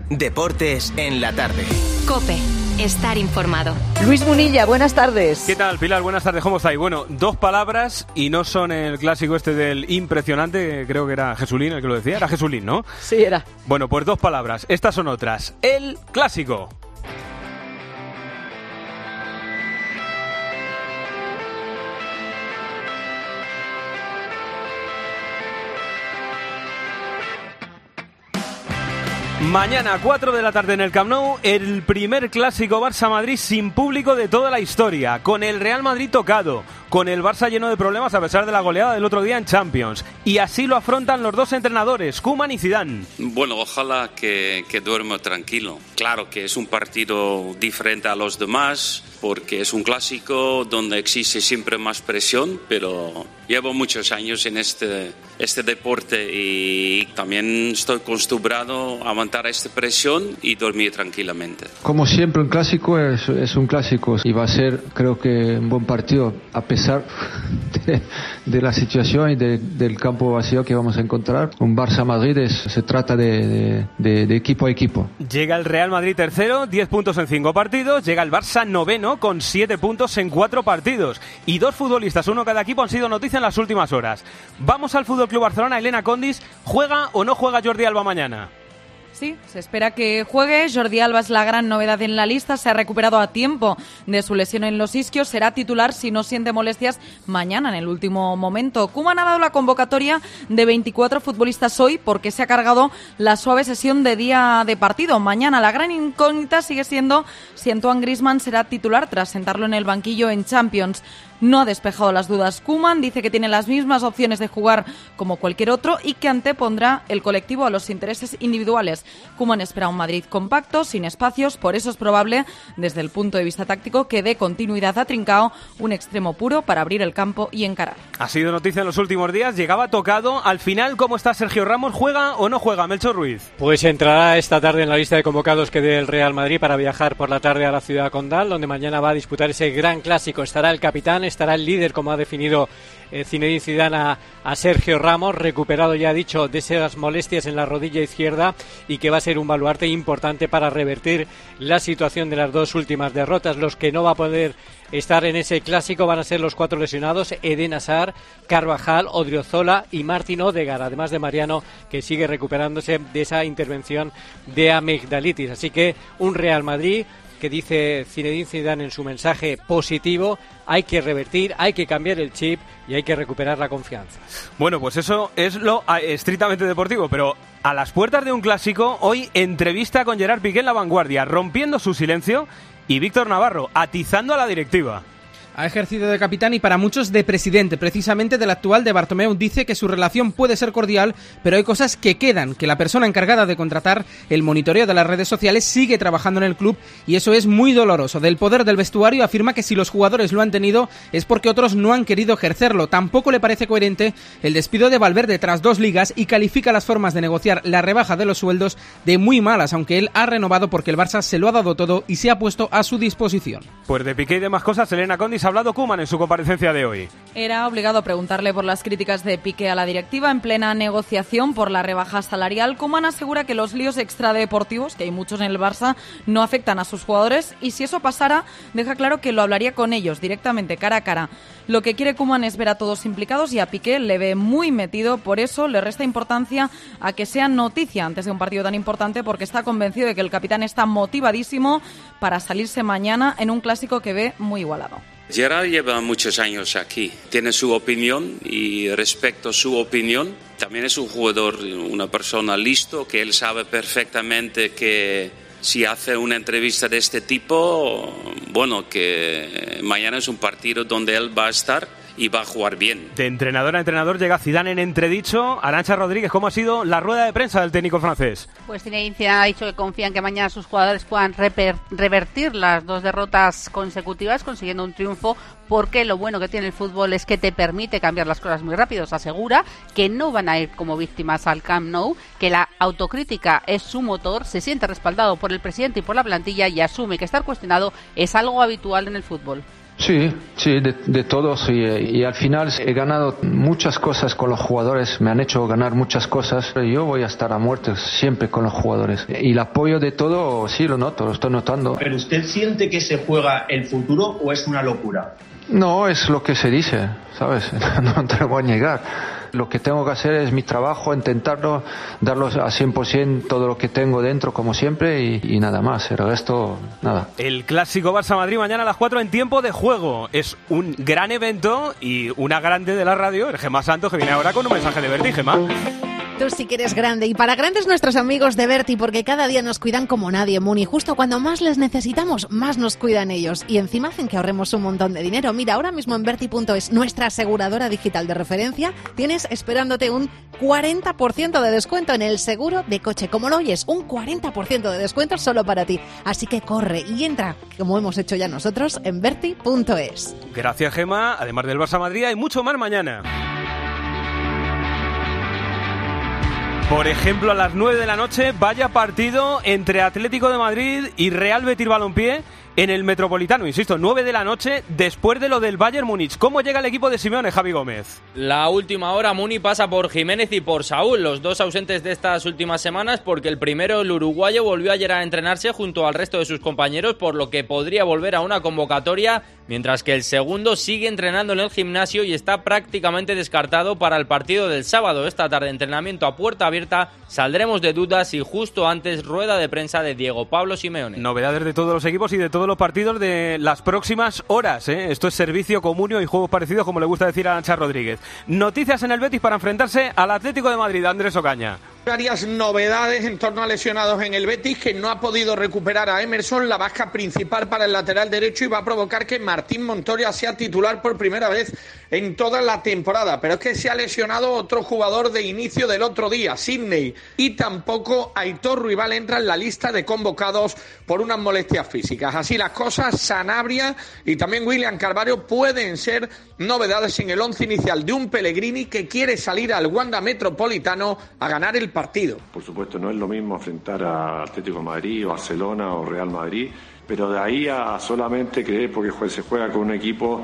Deportes en la tarde. COPE. Estar informado. Luis Munilla, buenas tardes. ¿Qué tal, Pilar? Buenas tardes, ¿cómo estáis? Bueno, 2 palabras y no son el clásico este del impresionante, creo que era Jesulín el que lo decía. Era Jesulín, ¿no? Sí, era. Bueno, pues 2 palabras. Estas son otras. El clásico. Mañana, 4 de la tarde en el Camp Nou, el primer clásico Barça-Madrid sin público de toda la historia, con el Real Madrid tocado, con el Barça lleno de problemas a pesar de la goleada del otro día en Champions. Y así lo afrontan los 2 entrenadores, Koeman y Zidane. Bueno, ojalá que duerma tranquilo. Claro que es un partido diferente a los demás, porque es un clásico donde existe siempre más presión, pero llevo muchos años en este deporte y también estoy acostumbrado a aguantar esta presión y dormir tranquilamente. Como siempre, un clásico es un clásico y va a ser, creo que, un buen partido, a pesar de la situación y del campo vacío que vamos a encontrar. Un Barça-Madrid se trata de equipo a equipo. Llega el Real Madrid tercero, 10 puntos en 5 partidos, llega el Barça noveno con 7 puntos en 4 partidos. Y 2 futbolistas, uno cada equipo, han sido noticia en las últimas horas. Vamos al FC Barcelona. Elena Condis, ¿juega o no juega Jordi Alba mañana? Sí, se espera que juegue. Jordi Alba es la gran novedad en la lista. Se ha recuperado a tiempo de su lesión en los isquios. Será titular si no siente molestias mañana en el último momento. Koeman ha dado la convocatoria de 24 futbolistas hoy porque se ha cargado la suave sesión de día de partido. Mañana la gran incógnita sigue siendo si Antoine Griezmann será titular tras sentarlo en el banquillo en Champions. No ha despejado las dudas Koeman, dice que tiene las mismas opciones de jugar como cualquier otro y que antepondrá el colectivo a los intereses individuales. Koeman espera un Madrid compacto, sin espacios, por eso es probable, desde el punto de vista táctico, que dé continuidad a Trincao, un extremo puro para abrir el campo y encarar. Ha sido noticia en los últimos días, llegaba tocado. Al final, ¿cómo está Sergio Ramos? ¿Juega o no juega, Melchor Ruiz? Pues entrará esta tarde en la lista de convocados que dé el Real Madrid para viajar por la tarde a la ciudad condal, donde mañana va a disputar ese gran clásico. Estará el capitán, estará el líder, como ha definido Zinedine Zidane a Sergio Ramos, recuperado, ya ha dicho, de esas molestias en la rodilla izquierda, y que va a ser un baluarte importante para revertir la situación de las 2 últimas derrotas. Los que no va a poder estar en ese clásico van a ser los 4 lesionados: Eden Hazard, Carvajal, Odriozola y Martin Odegaard, además de Mariano, que sigue recuperándose de esa intervención de amigdalitis. Así que un Real Madrid que, dice Zinedine Zidane en su mensaje, positivo. Hay que revertir, hay que cambiar el chip y hay que recuperar la confianza. Bueno, pues eso es lo estrictamente deportivo, pero a las puertas de un clásico, hoy entrevista con Gerard Piqué en La Vanguardia, rompiendo su silencio, y Víctor Navarro atizando a la directiva. Ha ejercido de capitán y para muchos de presidente, precisamente del actual de Bartomeu. Dice que su relación puede ser cordial, pero hay cosas que quedan, que la persona encargada de contratar el monitoreo de las redes sociales sigue trabajando en el club y eso es muy doloroso. Del poder del vestuario afirma que si los jugadores lo han tenido es porque otros no han querido ejercerlo. Tampoco le parece coherente el despido de Valverde tras 2 ligas y califica las formas de negociar la rebaja de los sueldos de muy malas, aunque él ha renovado porque el Barça se lo ha dado todo y se ha puesto a su disposición. Pues de Piqué y demás cosas, Elena Condis, ha hablado Koeman en su comparecencia de hoy. Era obligado a preguntarle por las críticas de Piqué a la directiva en plena negociación por la rebaja salarial. Koeman asegura que los líos extradeportivos, que hay muchos en el Barça, no afectan a sus jugadores y si eso pasara, deja claro que lo hablaría con ellos directamente, cara a cara. Lo que quiere Koeman es ver a todos implicados y a Piqué le ve muy metido, por eso le resta importancia a que sea noticia antes de un partido tan importante, porque está convencido de que el capitán está motivadísimo para salirse mañana en un clásico que ve muy igualado. Gerard lleva muchos años aquí, tiene su opinión y respeto a su opinión. También es un jugador, una persona listo, que él sabe perfectamente que si hace una entrevista de este tipo, bueno, que mañana es un partido donde él va a estar y va a jugar bien. De entrenador a entrenador llega Zidane en entredicho. Arantxa Rodríguez, ¿cómo ha sido la rueda de prensa del técnico francés? Pues Zinedine Zidane ha dicho que confía en que mañana sus jugadores puedan revertir las 2 derrotas consecutivas consiguiendo un triunfo, porque lo bueno que tiene el fútbol es que te permite cambiar las cosas muy rápido. Se asegura que no van a ir como víctimas al Camp Nou, que la autocrítica es su motor, se siente respaldado por el presidente y por la plantilla y asume que estar cuestionado es algo habitual en el fútbol. Sí, de todos y al final he ganado muchas cosas con los jugadores, me han hecho ganar muchas cosas. Yo voy a estar a muerte siempre con los jugadores y el apoyo de todo sí lo noto, lo estoy notando. ¿Pero usted siente que se juega el futuro o es una locura? No, es lo que se dice, ¿sabes? No te lo voy a negar. Lo que tengo que hacer es mi trabajo, intentarlo, darlo a 100% todo lo que tengo dentro, como siempre, y nada más. El resto, nada. El clásico Barça-Madrid mañana a las 4 en tiempo de juego. Es un gran evento y una grande de la radio, el Gemma Santos, que viene ahora con un mensaje de Berti. Gemma. Tú sí que eres grande, y para grandes nuestros amigos de Berti, porque cada día nos cuidan como nadie, Muni. Justo cuando más les necesitamos, más nos cuidan ellos. Y encima hacen que ahorremos un montón de dinero. Mira, ahora mismo en Berti.es, nuestra aseguradora digital de referencia, tienes esperándote un 40% de descuento en el seguro de coche. Como lo oyes, un 40% de descuento solo para ti. Así que corre y entra, como hemos hecho ya nosotros, en Berti.es. Gracias, Gemma. Además del Barça-Madrid, hay mucho más mañana. Por ejemplo, a las 9 de la noche, vaya partido entre Atlético de Madrid y Real Betis Balompié en el Metropolitano. Insisto, 9 de la noche, después de lo del Bayern Múnich. ¿Cómo llega el equipo de Simeone, Javi Gómez? La última hora, Muni, pasa por Jiménez y por Saúl, los dos ausentes de estas últimas semanas, porque el primero, el uruguayo, volvió ayer a entrenarse junto al resto de sus compañeros, por lo que podría volver a una convocatoria, mientras que el segundo sigue entrenando en el gimnasio y está prácticamente descartado para el partido del sábado. Esta tarde, entrenamiento a puerta abierta, saldremos de dudas y justo antes, rueda de prensa de Diego Pablo Simeone. Novedades de todos los equipos y de todos los partidos de las próximas horas, ¿eh? Esto es servicio comunio y juegos parecidos, como le gusta decir a Ancha Rodríguez. Noticias en el Betis para enfrentarse al Atlético de Madrid. Andrés Ocaña. Varias novedades en torno a lesionados en el Betis, que no ha podido recuperar a Emerson, la baja principal para el lateral derecho, y va a provocar que Martín Montoya sea titular por primera vez en toda la temporada. Pero es que se ha lesionado otro jugador de inicio del otro día, Sidney, y tampoco Aitor Ruibal entra en la lista de convocados por unas molestias físicas. Así las cosas, Sanabria y también William Carvalho pueden ser novedades en el once inicial de un Pellegrini que quiere salir al Wanda Metropolitano a ganar el partido. Por supuesto, no es lo mismo enfrentar a Atlético de Madrid, o Barcelona o Real Madrid, pero de ahí a solamente creer porque se juega con un equipo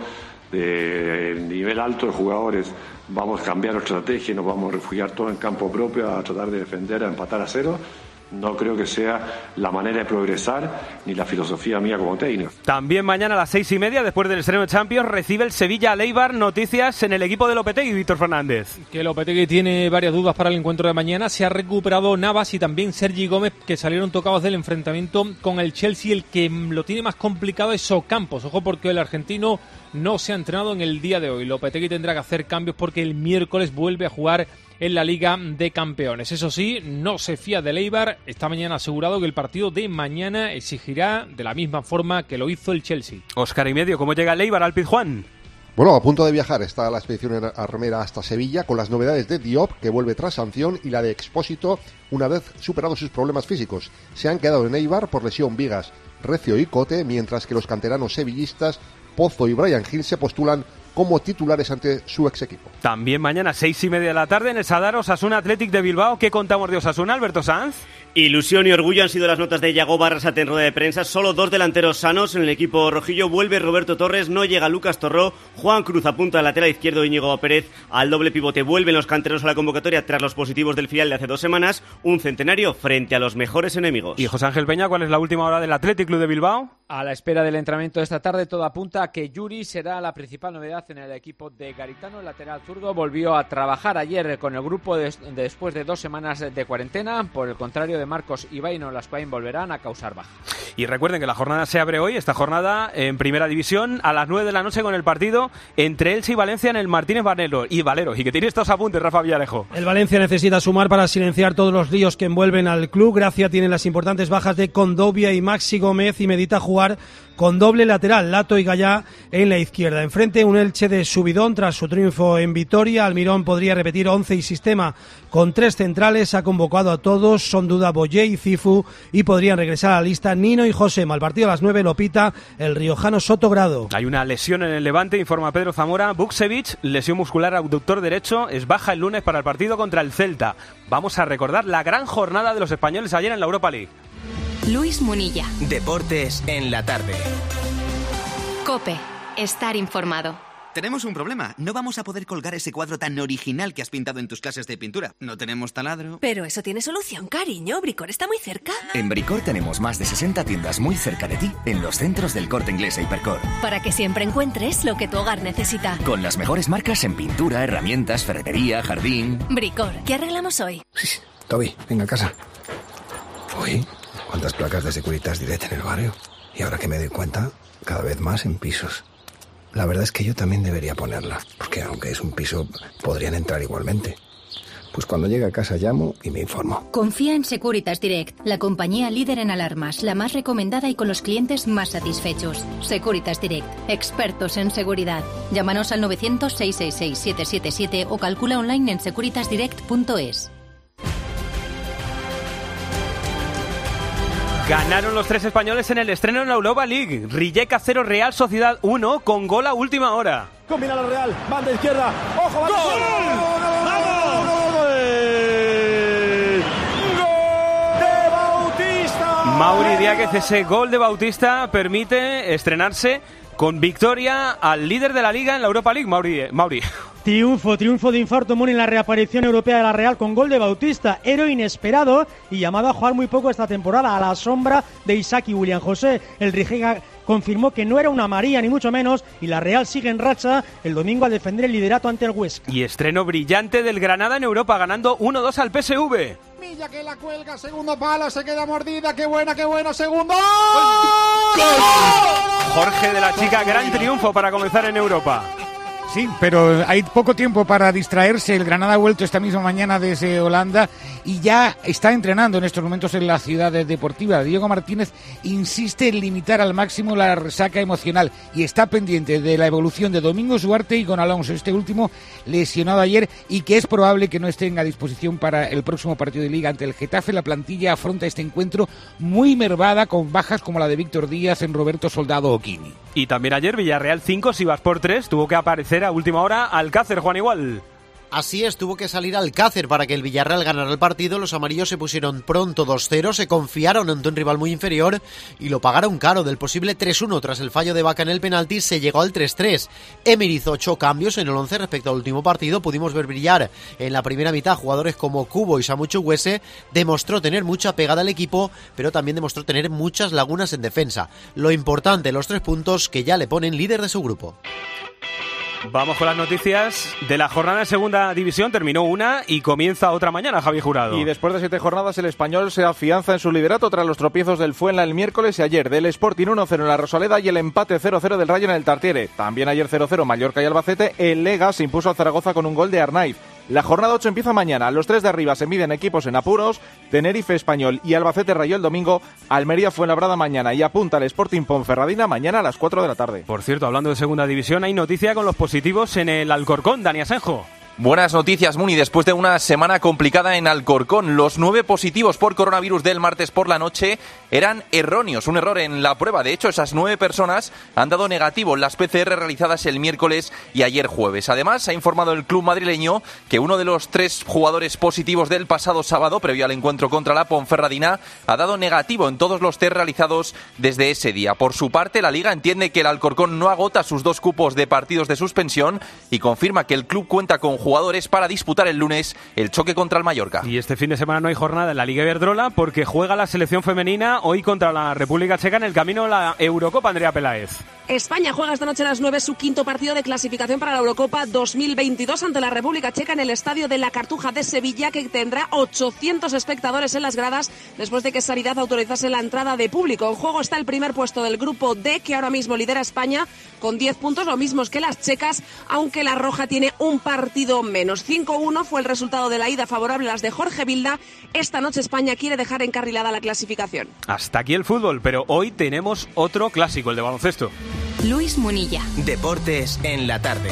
de nivel alto de jugadores, vamos a cambiar nuestra estrategia y nos vamos a refugiar todo en campo propio a tratar de defender, a empatar a cero. No creo que sea la manera de progresar ni la filosofía mía como técnico. También mañana a las 6:30, después del estreno de Champions, recibe el Sevilla a Eibar. Noticias en el equipo de Lopetegui, Víctor Fernández. Que Lopetegui tiene varias dudas para el encuentro de mañana. Se ha recuperado Navas y también Sergi Gómez, que salieron tocados del enfrentamiento con el Chelsea. El que lo tiene más complicado es Ocampos. Ojo, porque el argentino no se ha entrenado en el día de hoy. Lopetegui tendrá que hacer cambios porque el miércoles vuelve a jugar en la Liga de Campeones. Eso sí, no se fía del Eibar. Esta mañana asegurado que el partido de mañana exigirá de la misma forma que lo hizo el Chelsea. Óscar y medio, ¿cómo llega el Eibar al Pizjuán? Bueno, a punto de viajar está la expedición armera hasta Sevilla, con las novedades de Diop, que vuelve tras sanción, y la de Expósito, una vez superados sus problemas físicos. Se han quedado en Eibar por lesión Vigas, Recio y Cote, mientras que los canteranos sevillistas Pozo y Brian Hill se postulan como titulares ante su ex equipo. También mañana 6:30 de la tarde en el Sadar, Osasuna Athletic de Bilbao. ¿Qué contamos de Osasuna, Alberto Sanz? Ilusión y orgullo han sido las notas de Yago Barrasate en rueda de prensa. Solo dos delanteros sanos en el equipo rojillo. Vuelve Roberto Torres, no llega Lucas Torró. Juan Cruz apunta al lateral izquierdo, Íñigo Pérez al doble pivote. Vuelven los canteranos a la convocatoria tras los positivos del filial de hace 2 semanas. Un centenario frente a los mejores enemigos. Y José Ángel Peña, ¿cuál es la última hora del Athletic Club de Bilbao? A la espera del entrenamiento de esta tarde, todo apunta a que Yuri será la principal novedad en el equipo de Garitano. El lateral zurdo volvió a trabajar ayer con el grupo después de 2 semanas de cuarentena. Por el contrario de Marcos y Baino, las Pain volverán a causar baja. Y recuerden que la jornada se abre hoy, esta jornada en Primera División, a las 9 de la noche con el partido entre Elche y Valencia en el Martínez Valero. Y que tiene estos apuntes, Rafa Villarejo. El Valencia necesita sumar para silenciar todos los líos que envuelven al club. Gracia tiene las importantes bajas de Condovia y Maxi Gómez y medita jugar con doble lateral, Lato y Gallá en la izquierda. Enfrente un Elche de subidón tras su triunfo en Vitoria. Almirón podría repetir 11 y sistema con 3 centrales. Ha convocado a todos, son duda Boyé y Cifu, y podrían regresar a la lista Nino y Josema. Al partido a las 9 lo pita el riojano Sotogrado. Hay una lesión en el Levante, informa Pedro Zamora. Buksevich, lesión muscular abductor derecho, es baja el lunes para el partido contra el Celta. Vamos a recordar la gran jornada de los españoles ayer en la Europa League. Luis Munilla. Deportes en la tarde. COPE. estar informado. Tenemos un problema. No vamos a poder colgar ese cuadro tan original que has pintado en tus clases de pintura. No tenemos taladro. Pero eso tiene solución, cariño. Bricor está muy cerca. En Bricor tenemos más de 60 tiendas muy cerca de ti, en los centros del Corte Inglés e Hipercor. Para que siempre encuentres lo que tu hogar necesita. Con las mejores marcas en pintura, herramientas, ferretería, jardín. Bricor, ¿qué arreglamos hoy? Toby, venga a casa. Uy, cuántas placas de Securitas Direct en el barrio. Y ahora que me doy cuenta, cada vez más en pisos. La verdad es que yo también debería ponerla, porque aunque es un piso, podrían entrar igualmente. Pues cuando llegue a casa llamo y me informo. Confía en Securitas Direct, la compañía líder en alarmas, la más recomendada y con los clientes más satisfechos. Securitas Direct, expertos en seguridad. Llámanos al 900-666-777 o calcula online en securitasdirect.es. Ganaron los 3 españoles en el estreno en la Europa League. Rijeka 0, Real Sociedad 1 con gol a última hora. Combina la Real, banda izquierda. ¡Ojo, banda izquierda! ¡Gol de Bautista! Mauri Diáguez, ese gol de Bautista permite estrenarse con victoria al líder de la Liga en la Europa League, Mauri. Triunfo de infarto Muni en la reaparición europea de la Real con gol de Bautista, héroe inesperado y llamado a jugar muy poco esta temporada, a la sombra de Isaac y William José. El Rijeka confirmó que no era una María ni mucho menos y la Real sigue en racha el domingo al defender el liderato ante el Huesca. Y estreno brillante del Granada en Europa, ganando 1-2 al PSV. Milla que la cuelga, segundo palo, se queda mordida, qué buena, segundo. ¡Gol! Jorge de la Chica, gran triunfo para comenzar en Europa. Sí, pero hay poco tiempo para distraerse. El Granada ha vuelto esta misma mañana desde Holanda y ya está entrenando en estos momentos en la ciudad deportiva. Diego Martínez insiste en limitar al máximo la resaca emocional y está pendiente de la evolución de Domingos Duarte y con Alonso, este último lesionado ayer y que es probable que no estén a disposición para el próximo partido de Liga ante el Getafe. La plantilla afronta este encuentro muy mermada con bajas como la de Víctor Díaz, en Roberto Soldado o Quini. Y también ayer Villarreal 5, Sivasspor 3, tuvo que aparecer a última hora Alcácer, Juan Igual. Así es, tuvo que salir Alcácer para que el Villarreal ganara el partido. Los amarillos se pusieron pronto 2-0, se confiaron ante un rival muy inferior y lo pagaron caro. Del posible 3-1 tras el fallo de Vaca en el penalti se llegó al 3-3. Emery hizo 8 cambios en el 11 respecto al último partido. Pudimos ver brillar en la primera mitad jugadores como Cubo y Samu Chukwueze. Demostró tener mucha pegada al equipo, pero también demostró tener muchas lagunas en defensa. Lo importante, los 3 puntos que ya le ponen líder de su grupo. Vamos con las noticias de la jornada de segunda división. Terminó una y comienza otra mañana, Javi Jurado. Y después de 7 jornadas, el Español se afianza en su liderato tras los tropiezos del Fuenla el miércoles y ayer del Sporting 1-0 en la Rosaleda y el empate 0-0 del Rayo en el Tartiere. También ayer 0-0 Mallorca y Albacete. El Lega se impuso al Zaragoza con un gol de Arnaiz. La jornada 8 empieza mañana. Los 3 de arriba se miden equipos en apuros. Tenerife, Español y Albacete Rayo el domingo. Almería Fuenlabrada mañana y apunta al Sporting Ponferradina mañana a las 4 de la tarde. Por cierto, hablando de segunda división, hay noticia con los positivos en el Alcorcón. Dani Asenjo. Buenas noticias, Muni. Después de una semana complicada en Alcorcón, los 9 positivos por coronavirus del martes por la noche eran erróneos, un error en la prueba. De hecho, esas 9 personas han dado negativo en las PCR realizadas el miércoles y ayer jueves. Además, ha informado el club madrileño que uno de los 3 jugadores positivos del pasado sábado, previo al encuentro contra la Ponferradina, ha dado negativo en todos los test realizados desde ese día. Por su parte, la Liga entiende que el Alcorcón no agota sus 2 cupos de partidos de suspensión y confirma que el club cuenta con jugadores para disputar el lunes el choque contra el Mallorca. Y este fin de semana no hay jornada en la Liga Iberdrola porque juega la selección femenina hoy contra la República Checa en el camino a la Eurocopa. Andrea Peláez. España juega esta noche a las 9 su 5º partido de clasificación para la Eurocopa 2022 ante la República Checa en el estadio de la Cartuja de Sevilla, que tendrá 800 espectadores en las gradas después de que Sanidad autorizase la entrada de público. En juego está el primer puesto del grupo D, que ahora mismo lidera España con 10 puntos, lo mismos que las checas, aunque la roja tiene un partido menos. 5-1 fue el resultado de la ida favorable a las de Jorge Vilda. Esta noche España quiere dejar encarrilada la clasificación. Hasta aquí el fútbol, pero hoy tenemos otro clásico, el de baloncesto. Luis Munilla. Deportes en la tarde.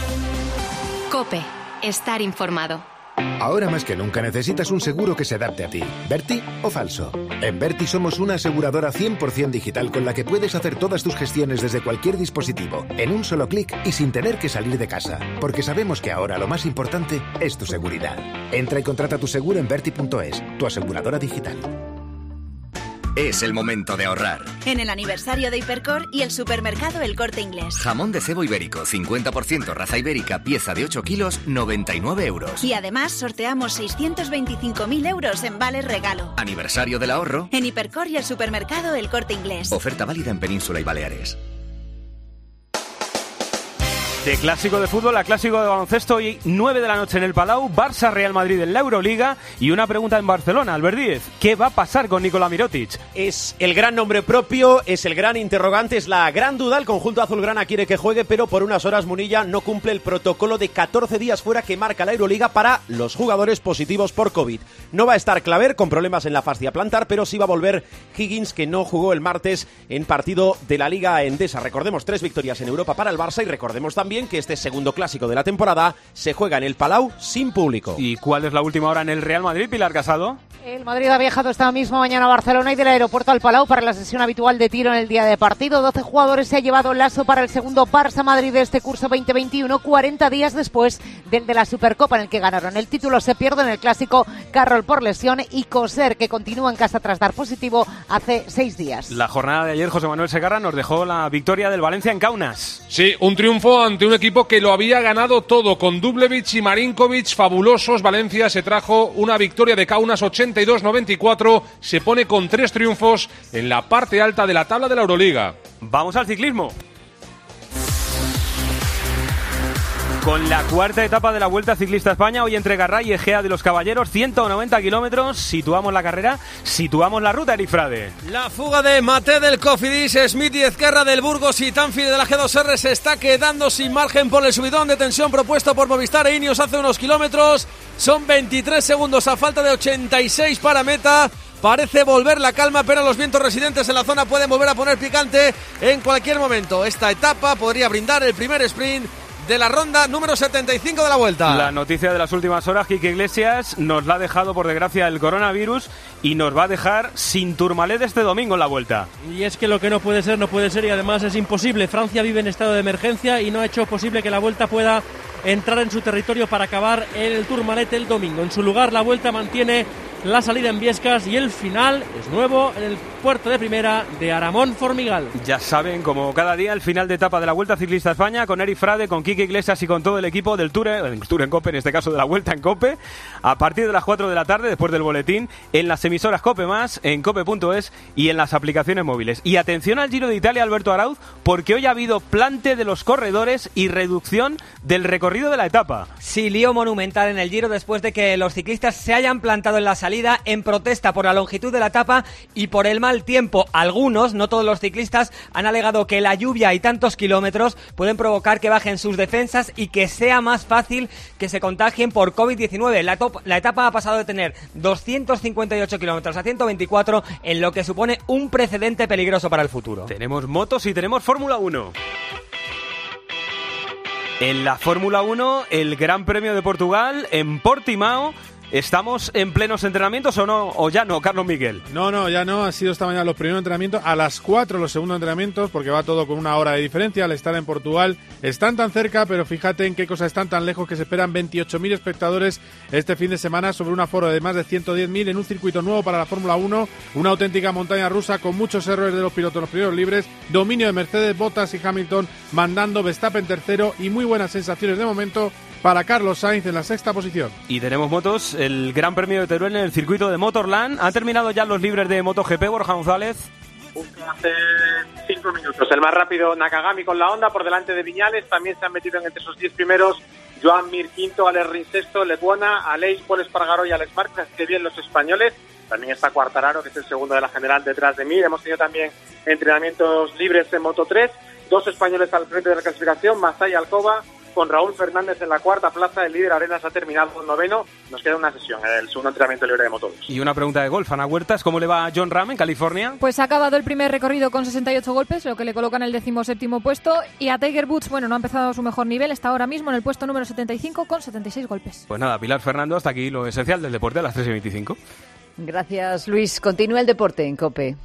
COPE. Estar informado. Ahora más que nunca necesitas un seguro que se adapte a ti. ¿Verti o falso? En Verti somos una aseguradora 100% digital con la que puedes hacer todas tus gestiones desde cualquier dispositivo, en un solo clic y sin tener que salir de casa. Porque sabemos que ahora lo más importante es tu seguridad. Entra y contrata tu seguro en Verti.es, tu aseguradora digital. es el momento de ahorrar. En el aniversario de Hipercor y el supermercado El Corte Inglés. Jamón de cebo ibérico, 50% raza ibérica, pieza de 8 kilos, 99 euros. Y además sorteamos 625.000 euros en vales regalo. Aniversario del ahorro En Hipercor y el supermercado El Corte Inglés. Oferta válida en Península y Baleares. De clásico de fútbol a clásico de baloncesto, hoy 9 de la noche en el Palau, Barça-Real Madrid en la Euroliga y una pregunta en Barcelona. Albert Díez, ¿qué va a pasar con Nikola Mirotic? Es el gran nombre propio, es el gran interrogante, es la gran duda. El conjunto azulgrana quiere que juegue, pero por unas horas Munilla no cumple el protocolo de 14 días fuera que marca la Euroliga para los jugadores positivos por COVID. No va a estar Claver con problemas en la fascia plantar, pero sí va a volver Higgins, que no jugó el martes en partido de la Liga Endesa. Recordemos 3 victorias en Europa para el Barça y recordemos también que este segundo clásico de la temporada se juega en el Palau sin público. ¿Y cuál es la última hora en el Real Madrid, Pilar Casado? El Madrid ha viajado esta misma mañana a Barcelona y del aeropuerto al Palau para la sesión habitual de tiro en el día de partido. 12 jugadores se ha llevado Lasso para el segundo Barça-Madrid de este curso 2021, 40 días después del de la Supercopa en el que ganaron el título. Se pierde en el clásico Carroll por lesión y Coser, que continúa en casa tras dar positivo hace 6 días. La jornada de ayer, José Manuel Segarra, nos dejó la victoria del Valencia en Kaunas. Sí, un triunfo ante un equipo que lo había ganado todo, con Dubljevic y Marinkovic fabulosos. Valencia se trajo una victoria de Kaunas 82-94, se pone con 3 triunfos en la parte alta de la tabla de la Euroliga. Vamos al ciclismo. Con la cuarta etapa de la Vuelta Ciclista España, hoy entre Garray y Egea de los Caballeros, 190 kilómetros, situamos la carrera, situamos la ruta, Eric Frade. La fuga de Mate del Cofidis, Smith y Ezquerra del Burgos y Tanfi de la G2R se está quedando sin margen por el subidón de tensión propuesto por Movistar e Ineos hace unos kilómetros. Son 23 segundos a falta de 86 para meta. Parece volver la calma, pero los vientos residentes en la zona pueden volver a poner picante en cualquier momento. Esta etapa podría brindar el primer sprint de la ronda número 75 de la Vuelta. La noticia de las últimas horas, Quique Iglesias nos la ha dejado por desgracia el coronavirus y nos va a dejar sin Tourmalet este domingo en la Vuelta. Y es que lo que no puede ser y además es imposible. Francia vive en estado de emergencia y no ha hecho posible que la Vuelta pueda entrar en su territorio para acabar el Tourmalet el domingo. En su lugar, la Vuelta mantiene la salida en Biescas y el final es nuevo en el puerto de primera de Aramón Formigal. Ya saben, como cada día, el final de etapa de la Vuelta Ciclista España con Eric Frade, con Quique Iglesias y con todo el equipo del Tour en Cope, en este caso de la Vuelta en Cope, a partir de las 4 de la tarde, después del boletín, en las emisoras Cope Más, en cope.es y en las aplicaciones móviles. Y atención al Giro de Italia, Alberto Arauz, porque hoy ha habido plante de los corredores y reducción del recorrido de la etapa. Sí, lío monumental en el Giro después de que los ciclistas se hayan plantado en la salida en protesta por la longitud de la etapa y por el mal tiempo. Algunos, no todos los ciclistas, han alegado que la lluvia y tantos kilómetros pueden provocar que bajen sus defensas y que sea más fácil que se contagien por COVID-19. La etapa ha pasado de tener 258 kilómetros a 124, en lo que supone un precedente peligroso para el futuro. Tenemos motos y tenemos Fórmula 1. En la Fórmula 1, el Gran Premio de Portugal en Portimao. ¿Estamos en plenos entrenamientos o no? ¿O ya no, Carlos Miguel? No, ya no. Han sido esta mañana los primeros entrenamientos. A las 4 los segundos entrenamientos, porque va todo con una hora de diferencia al estar en Portugal. Están tan cerca, pero fíjate en qué cosas están tan lejos, que se esperan 28.000 espectadores este fin de semana sobre un aforo de más de 110.000 en un circuito nuevo para la Fórmula 1. Una auténtica montaña rusa con muchos errores de los pilotos en los primeros libres. Dominio de Mercedes, Bottas y Hamilton mandando, Verstappen tercero y muy buenas sensaciones de momento para Carlos Sainz en la sexta posición. Y tenemos motos, el Gran Premio de Teruel en el circuito de Motorland. ¿Han terminado ya los libres de MotoGP, Borja González? Hace 5 minutos. El más rápido Nakagami con la Honda por delante de Viñales. También se han metido entre esos 10 primeros Joan Mir quinto, Alex Rins sexto, Lecuona, Aleix, Paul Espargaró y Alex Márquez. Que bien los españoles. También está Quartararo, que es el segundo de la general detrás de mí. Hemos tenido también entrenamientos libres en Moto3. 2 españoles al frente de la clasificación, Mazda y Alcoba. Con Raúl Fernández en la cuarta plaza, el líder Arenas ha terminado noveno. Nos queda una sesión, el segundo entrenamiento libre de Moto2. Y una pregunta de golf, Ana Huertas, ¿cómo le va a John Ram en California? Pues ha acabado el primer recorrido con 68 golpes, lo que le coloca en el 17º puesto. Y a Tiger Woods, bueno, no ha empezado su mejor nivel, está ahora mismo en el puesto número 75 con 76 golpes. Pues nada, Pilar Fernando, hasta aquí lo esencial del deporte a las 3:25. Gracias, Luis. Continúa el deporte en COPE.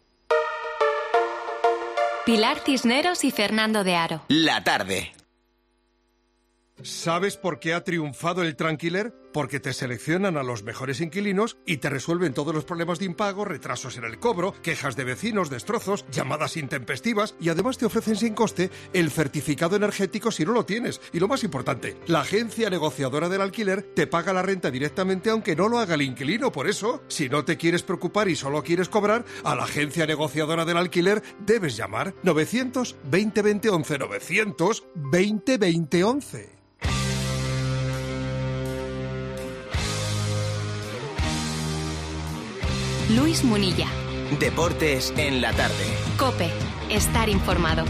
Pilar Cisneros y Fernando de Aro. La tarde. ¿Sabes por qué ha triunfado el Tranquiler? porque te seleccionan a los mejores inquilinos y te resuelven todos los problemas de impago, retrasos en el cobro, quejas de vecinos, destrozos, llamadas intempestivas y además te ofrecen sin coste el certificado energético si no lo tienes. Y lo más importante, la agencia negociadora del alquiler te paga la renta directamente aunque no lo haga el inquilino. Por eso, si no te quieres preocupar y solo quieres cobrar, a la agencia negociadora del alquiler debes llamar 900-20-20-11, 900-20-20-11. Luis Munilla. Deportes en la tarde. COPE. Estar informado.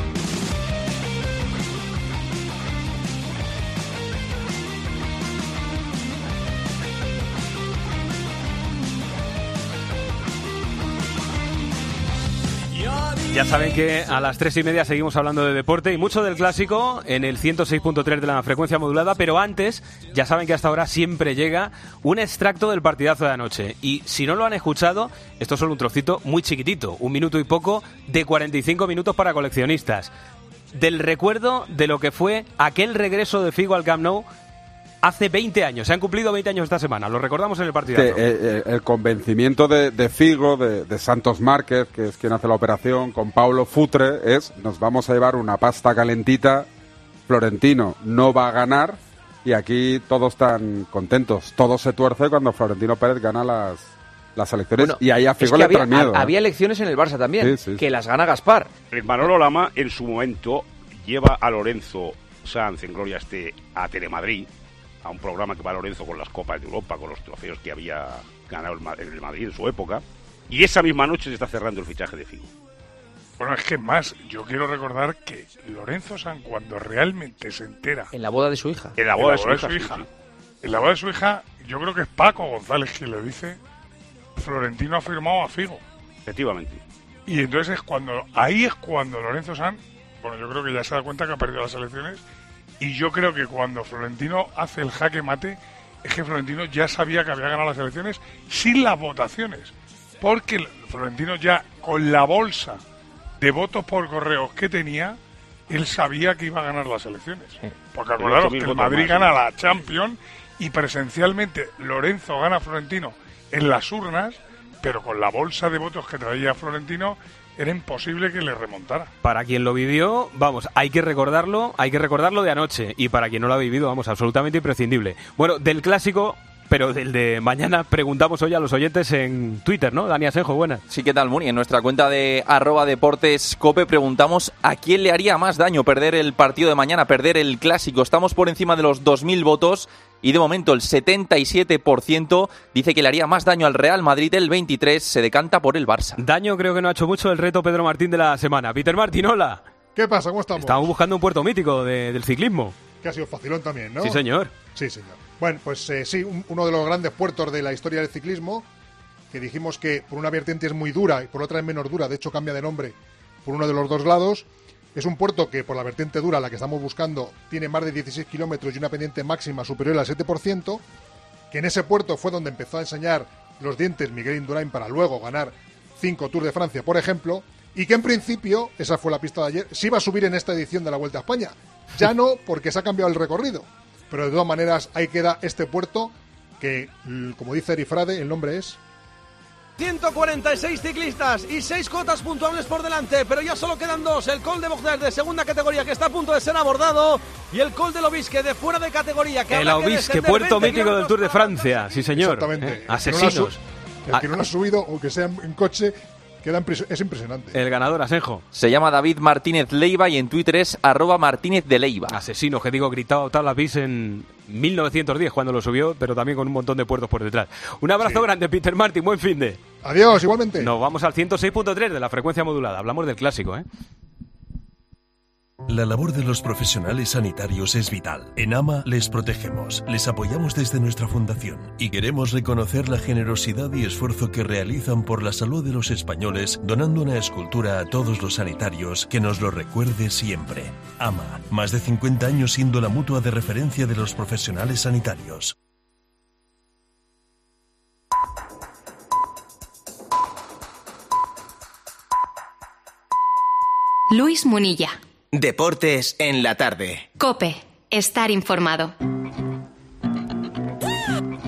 Ya saben que a las 3:30 seguimos hablando de deporte y mucho del clásico en el 106.3 de la frecuencia modulada, pero antes, ya saben que hasta ahora siempre llega un extracto del partidazo de anoche. Y si no lo han escuchado, esto es solo un trocito muy chiquitito, 1 minuto y poco de 45 minutos para coleccionistas. Del recuerdo de lo que fue aquel regreso de Figo al Camp Nou hace 20 años. Se han cumplido 20 años esta semana, lo recordamos en el partidazo. El convencimiento de Figo, de Santos Márquez, que es quien hace la operación, con Paulo Futre, es: nos vamos a llevar una pasta calentita, Florentino no va a ganar, y aquí todos están contentos. Todo se tuerce cuando Florentino Pérez gana las elecciones, bueno, y ahí a Figo le trae miedo. Había elecciones en el Barça también, que las gana Gaspar. Manolo Lama, en su momento, lleva a Lorenzo Sanz en gloria a Telemadrid, a un programa que va Lorenzo con las Copas de Europa, con los trofeos que había ganado el Madrid en su época, y esa misma noche se está cerrando el fichaje de Figo. Bueno, es que más, yo quiero recordar que Lorenzo Sanz, cuando realmente se entera... En la boda de su hija. En la boda de su hija. Sí. En la boda de su hija, yo creo que es Paco González quien le dice: Florentino ha firmado a Figo. Efectivamente. Y entonces ahí es cuando Lorenzo Sanz, bueno, yo creo que ya se da cuenta que ha perdido las elecciones. Y yo creo que cuando Florentino hace el jaque mate, es que Florentino ya sabía que había ganado las elecciones sin las votaciones. Porque Florentino ya, con la bolsa de votos por correo que tenía, él sabía que iba a ganar las elecciones. Porque acordaros que el Madrid gana la Champions y presencialmente Lorenzo gana a Florentino en las urnas, pero con la bolsa de votos que traía Florentino era imposible que le remontara. Para quien lo vivió, vamos, hay que recordarlo de anoche. Y para quien no lo ha vivido, vamos, absolutamente imprescindible. Bueno, del clásico, pero del de mañana, preguntamos hoy a los oyentes en Twitter, ¿no? Dani Asenjo, buenas. Sí, ¿qué tal, Muni? En nuestra cuenta de @deportescope preguntamos a quién le haría más daño perder el partido de mañana, perder el clásico. Estamos por encima de los 2.000 votos y de momento el 77% dice que le haría más daño al Real Madrid, el 23% se decanta por el Barça. Daño creo que no ha hecho mucho el reto Pedro Martín de la semana. Peter Martín, hola. ¿Qué pasa? ¿Cómo estamos? Estamos buscando un puerto mítico del ciclismo. Que ha sido facilón también, ¿no? Sí, señor. Sí, señor. Bueno, pues sí, uno de los grandes puertos de la historia del ciclismo, que dijimos que por una vertiente es muy dura y por otra es menos dura, de hecho cambia de nombre por uno de los dos lados. Es un puerto que por la vertiente dura, la que estamos buscando, tiene más de 16 kilómetros y una pendiente máxima superior al 7%, que en ese puerto fue donde empezó a enseñar los dientes Miguel Indurain para luego ganar 5 Tours de Francia, por ejemplo, y que en principio, esa fue la pista de ayer, se iba a subir en esta edición de la Vuelta a España. Ya no, porque se ha cambiado el recorrido, pero de todas maneras ahí queda este puerto que, como dice Erifrade, el nombre es... 146 ciclistas y 6 cotas puntuables por delante, pero ya solo quedan 2, el Col de Bogdás de segunda categoría que está a punto de ser abordado y el Col del Obisque de fuera de categoría. Que el Obisque, puerto mítico del Tour de Francia, sí señor. Exactamente. Asesinos. El que no lo ha subido, o que sea en coche, es impresionante. El ganador, Asenjo. Se llama David Martínez Leiva y en Twitter es @Martínez de Leiva. Asesino, que digo, gritado tal vez en 1910 cuando lo subió, pero también con un montón de puertos por detrás. Un abrazo grande, Peter Martin, buen fin de. Adiós, igualmente. Nos vamos al 106.3 de la frecuencia modulada. Hablamos del clásico, ¿eh? La labor de los profesionales sanitarios es vital. En AMA les protegemos, les apoyamos desde nuestra fundación y queremos reconocer la generosidad y esfuerzo que realizan por la salud de los españoles, donando una escultura a todos los sanitarios que nos lo recuerde siempre. AMA, más de 50 años siendo la mutua de referencia de los profesionales sanitarios. Luis Munilla. Deportes en la tarde. COPE. Estar informado.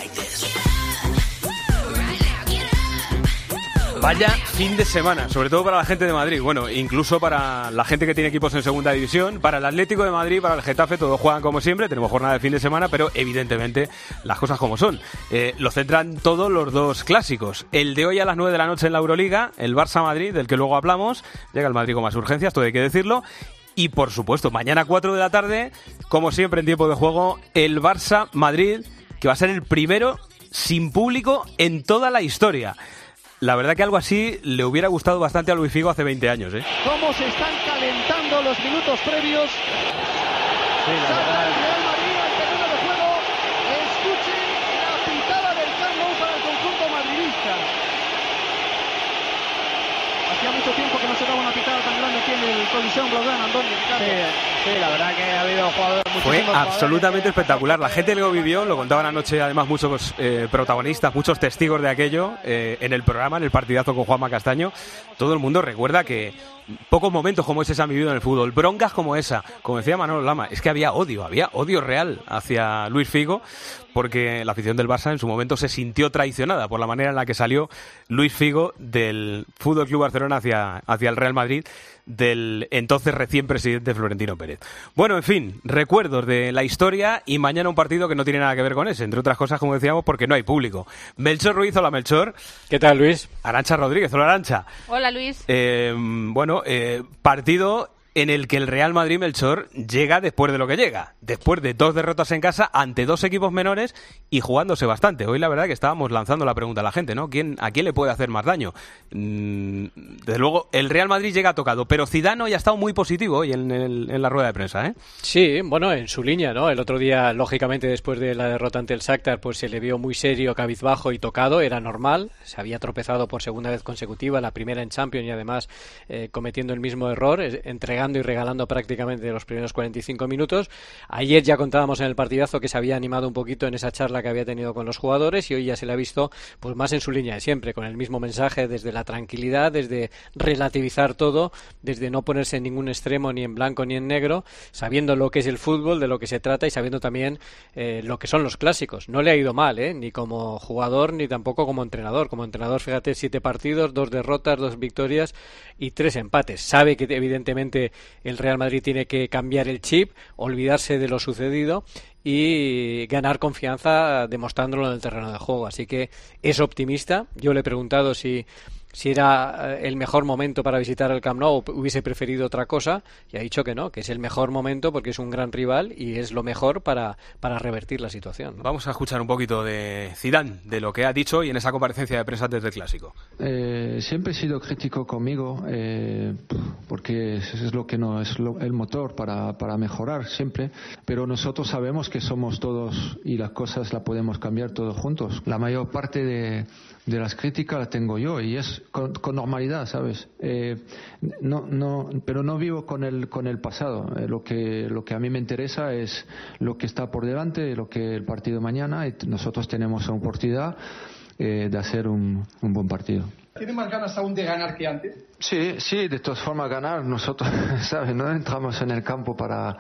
Vaya fin de semana, sobre todo para la gente de Madrid, bueno, incluso para la gente que tiene equipos en segunda división, para el Atlético de Madrid, para el Getafe, todos juegan como siempre, tenemos jornada de fin de semana, pero evidentemente las cosas como son. Lo centran todos los dos clásicos. El de hoy a las 9 de la noche en la Euroliga, el Barça-Madrid, del que luego hablamos, llega el Madrid con más urgencias, todo hay que decirlo. Y por supuesto, mañana 4 de la tarde, como siempre en tiempo de juego, el Barça-Madrid, que va a ser el primero sin público en toda la historia. La verdad que algo así le hubiera gustado bastante a Luis Figo hace 20 años, ¿eh? Cómo se están calentando los minutos previos. Sí, la verdad. El Real Madrid al terreno de juego. Escuche la pitada del Camp Nou para el conjunto madridista. Hacía mucho tiempo que no se daba una pitada tan grande aquí en el Coliseum Blaugrana, Andoni, Ricardo. Sí, la verdad que ha habido jugadores. Fue absolutamente espectacular. La gente lo vivió, lo contaban anoche además muchos protagonistas, muchos testigos de aquello en el programa, en el partidazo con Juanma Castaño. Todo el mundo recuerda que pocos momentos como ese se han vivido en el fútbol. Broncas como esa, como decía Manolo Lama, es que había odio real hacia Luis Figo, porque la afición del Barça en su momento se sintió traicionada por la manera en la que salió Luis Figo del Fútbol Club Barcelona hacia el Real Madrid, del entonces recién presidente Florentino Pérez. Bueno, en fin, recuerdos de la historia y mañana un partido que no tiene nada que ver con ese, entre otras cosas, como decíamos, porque no hay público. Melchor Ruiz, hola Melchor. ¿Qué tal, Luis? Arantxa Rodríguez, hola Arantxa. Hola, Luis. Partido en el que el Real Madrid, Melchor, llega después de lo que llega, después de 2 derrotas en casa ante 2 equipos menores y jugándose bastante. Hoy la verdad que estábamos lanzando la pregunta a la gente, ¿no? ¿A quién le puede hacer más daño? Desde luego, el Real Madrid llega tocado, pero Zidane hoy ha estado muy positivo hoy en la rueda de prensa, ¿eh? Sí, bueno, en su línea, ¿no? El otro día, lógicamente, después de la derrota ante el Shakhtar, pues se le vio muy serio, cabizbajo y tocado, era normal, se había tropezado por segunda vez consecutiva, la primera en Champions y además cometiendo el mismo error, entregando y regalando prácticamente los primeros 45 minutos. Ayer ya contábamos en el partidazo que se había animado un poquito en esa charla que había tenido con los jugadores y hoy ya se le ha visto pues más en su línea de siempre, con el mismo mensaje desde la tranquilidad, desde relativizar todo, desde no ponerse en ningún extremo ni en blanco ni en negro, sabiendo lo que es el fútbol, de lo que se trata y sabiendo también lo que son los clásicos. No le ha ido mal, ni como jugador ni tampoco como entrenador. Como entrenador, fíjate, 7 partidos, 2 derrotas, 2 victorias y 3 empates. Sabe que evidentemente el Real Madrid tiene que cambiar el chip, olvidarse de lo sucedido y ganar confianza demostrándolo en el terreno de juego. Así que es optimista. Yo le he preguntado si era el mejor momento para visitar el Camp Nou o hubiese preferido otra cosa, y ha dicho que no, que es el mejor momento porque es un gran rival y es lo mejor para revertir la situación, ¿no? Vamos a escuchar un poquito de Zidane, de lo que ha dicho hoy en esa comparecencia de prensa desde el Clásico. Siempre he sido crítico conmigo porque es lo que no es el motor para mejorar siempre, pero nosotros sabemos que somos todos y las cosas las podemos cambiar todos juntos. La mayor parte de las críticas la tengo yo y es con normalidad, ¿sabes? Pero no vivo con el pasado. Lo que a mí me interesa es lo que está por delante, lo que el partido de mañana, y nosotros tenemos una oportunidad de hacer un buen partido. ¿Tiene más ganas aún de ganar que antes? Sí, de todas formas ganar. Nosotros, ¿sabes? No entramos en el campo para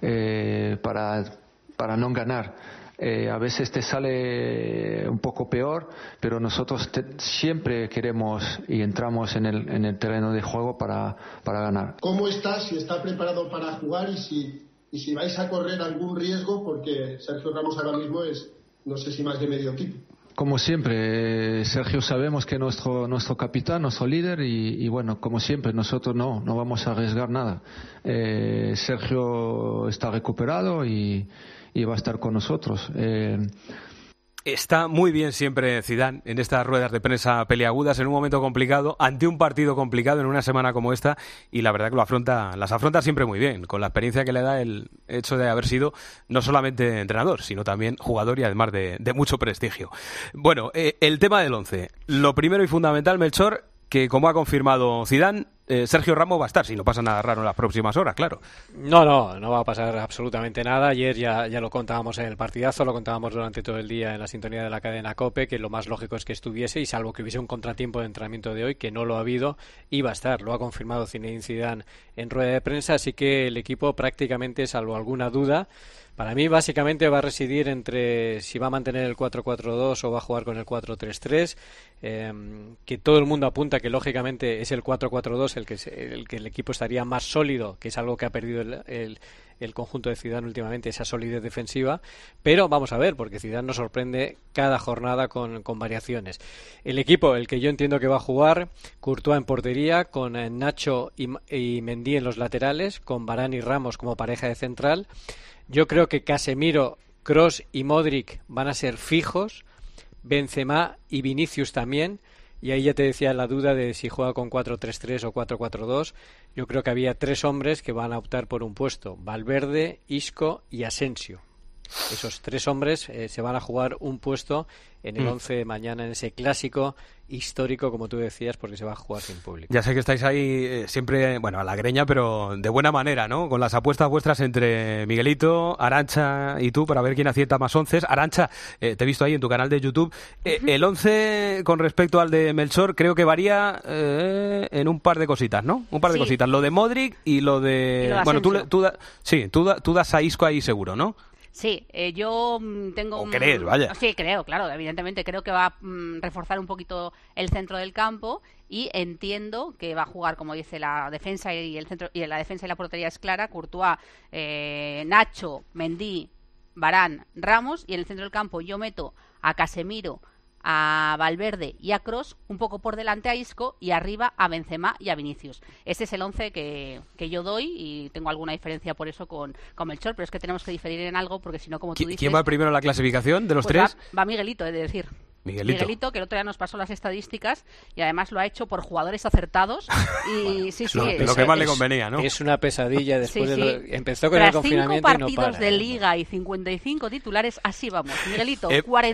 no ganar. A veces te sale un poco peor, pero nosotros siempre queremos y entramos en el terreno de juego para ganar. ¿Cómo está? Si está preparado para jugar y si vais a correr algún riesgo, porque Sergio Ramos ahora mismo es, no sé si más de medio equipo. Como siempre, Sergio sabemos que es nuestro capitán, nuestro líder y bueno, como siempre, nosotros no vamos a arriesgar nada. Sergio está recuperado y va a estar con nosotros. Está muy bien siempre Zidane en estas ruedas de prensa peliagudas en un momento complicado, ante un partido complicado en una semana como esta, y la verdad que las afronta siempre muy bien, con la experiencia que le da el hecho de haber sido no solamente entrenador, sino también jugador y además de mucho prestigio. Bueno, el tema del 11. Lo primero y fundamental, Melchor, que como ha confirmado Zidane, Sergio Ramos va a estar, si no pasa nada raro en las próximas horas, claro. No va a pasar absolutamente nada. Ayer ya lo contábamos en el partidazo, lo contábamos durante todo el día en la sintonía de la cadena COPE, que lo más lógico es que estuviese, y salvo que hubiese un contratiempo de entrenamiento de hoy, que no lo ha habido, iba a estar. Lo ha confirmado Zinedine Zidane en rueda de prensa, así que el equipo prácticamente, salvo alguna duda, Para mí, básicamente, va a residir entre si va a mantener el 4-4-2 o va a jugar con el 4-3-3, que todo el mundo apunta que, lógicamente, es el 4-4-2 el que el equipo estaría más sólido, que es algo que ha perdido el conjunto de Zidane últimamente, esa solidez defensiva, pero vamos a ver, porque Zidane nos sorprende cada jornada con variaciones. El equipo, el que yo entiendo que va a jugar, Courtois en portería, con Nacho y Mendy en los laterales, con Varane y Ramos como pareja de central. Yo creo que Casemiro, Kroos y Modric van a ser fijos, Benzema y Vinicius también, y ahí ya te decía la duda de si juega con 4-3-3 o 4-4-2. Yo creo que había 3 hombres que van a optar por un puesto: Valverde, Isco y Asensio. Esos 3 hombres se van a jugar un puesto en el 11 de mañana, en ese clásico histórico, como tú decías, porque se va a jugar sin público. Ya sé que estáis ahí siempre, bueno, a la greña, pero de buena manera, ¿no? Con las apuestas vuestras entre Miguelito, Arantxa y tú, para ver quién acierta más 11. Arantxa, te he visto ahí en tu canal de YouTube. El 11 con respecto al de Melchor creo que varía en un par de cositas, ¿no? Un par de cositas. Lo de Modric y lo de... Bueno, tú das a Isco ahí seguro, ¿no? Sí, yo tengo... ¿Crees? Vaya. Sí, creo, claro, evidentemente creo que va a reforzar un poquito el centro del campo y entiendo que va a jugar, como dice la defensa y el centro, y la defensa y la portería es clara, Courtois, Nacho, Mendy, Varane, Ramos, y en el centro del campo yo meto a Casemiro, a Valverde y a Kroos, un poco por delante a Isco y arriba a Benzema y a Vinicius. Ese es el 11 que yo doy, y tengo alguna diferencia por eso con Melchor, pero es que tenemos que diferir en algo, porque si no, como tú dices... ¿Quién va primero en la clasificación de los tres? Va Miguelito, he de decir. Miguelito, que el otro día nos pasó las estadísticas y además lo ha hecho por jugadores acertados. Y sí, lo que más le convenía, ¿no? Es una pesadilla después empezó con Tras el confinamiento 5 y no para. partidos de liga y 55 titulares, así vamos. Miguelito,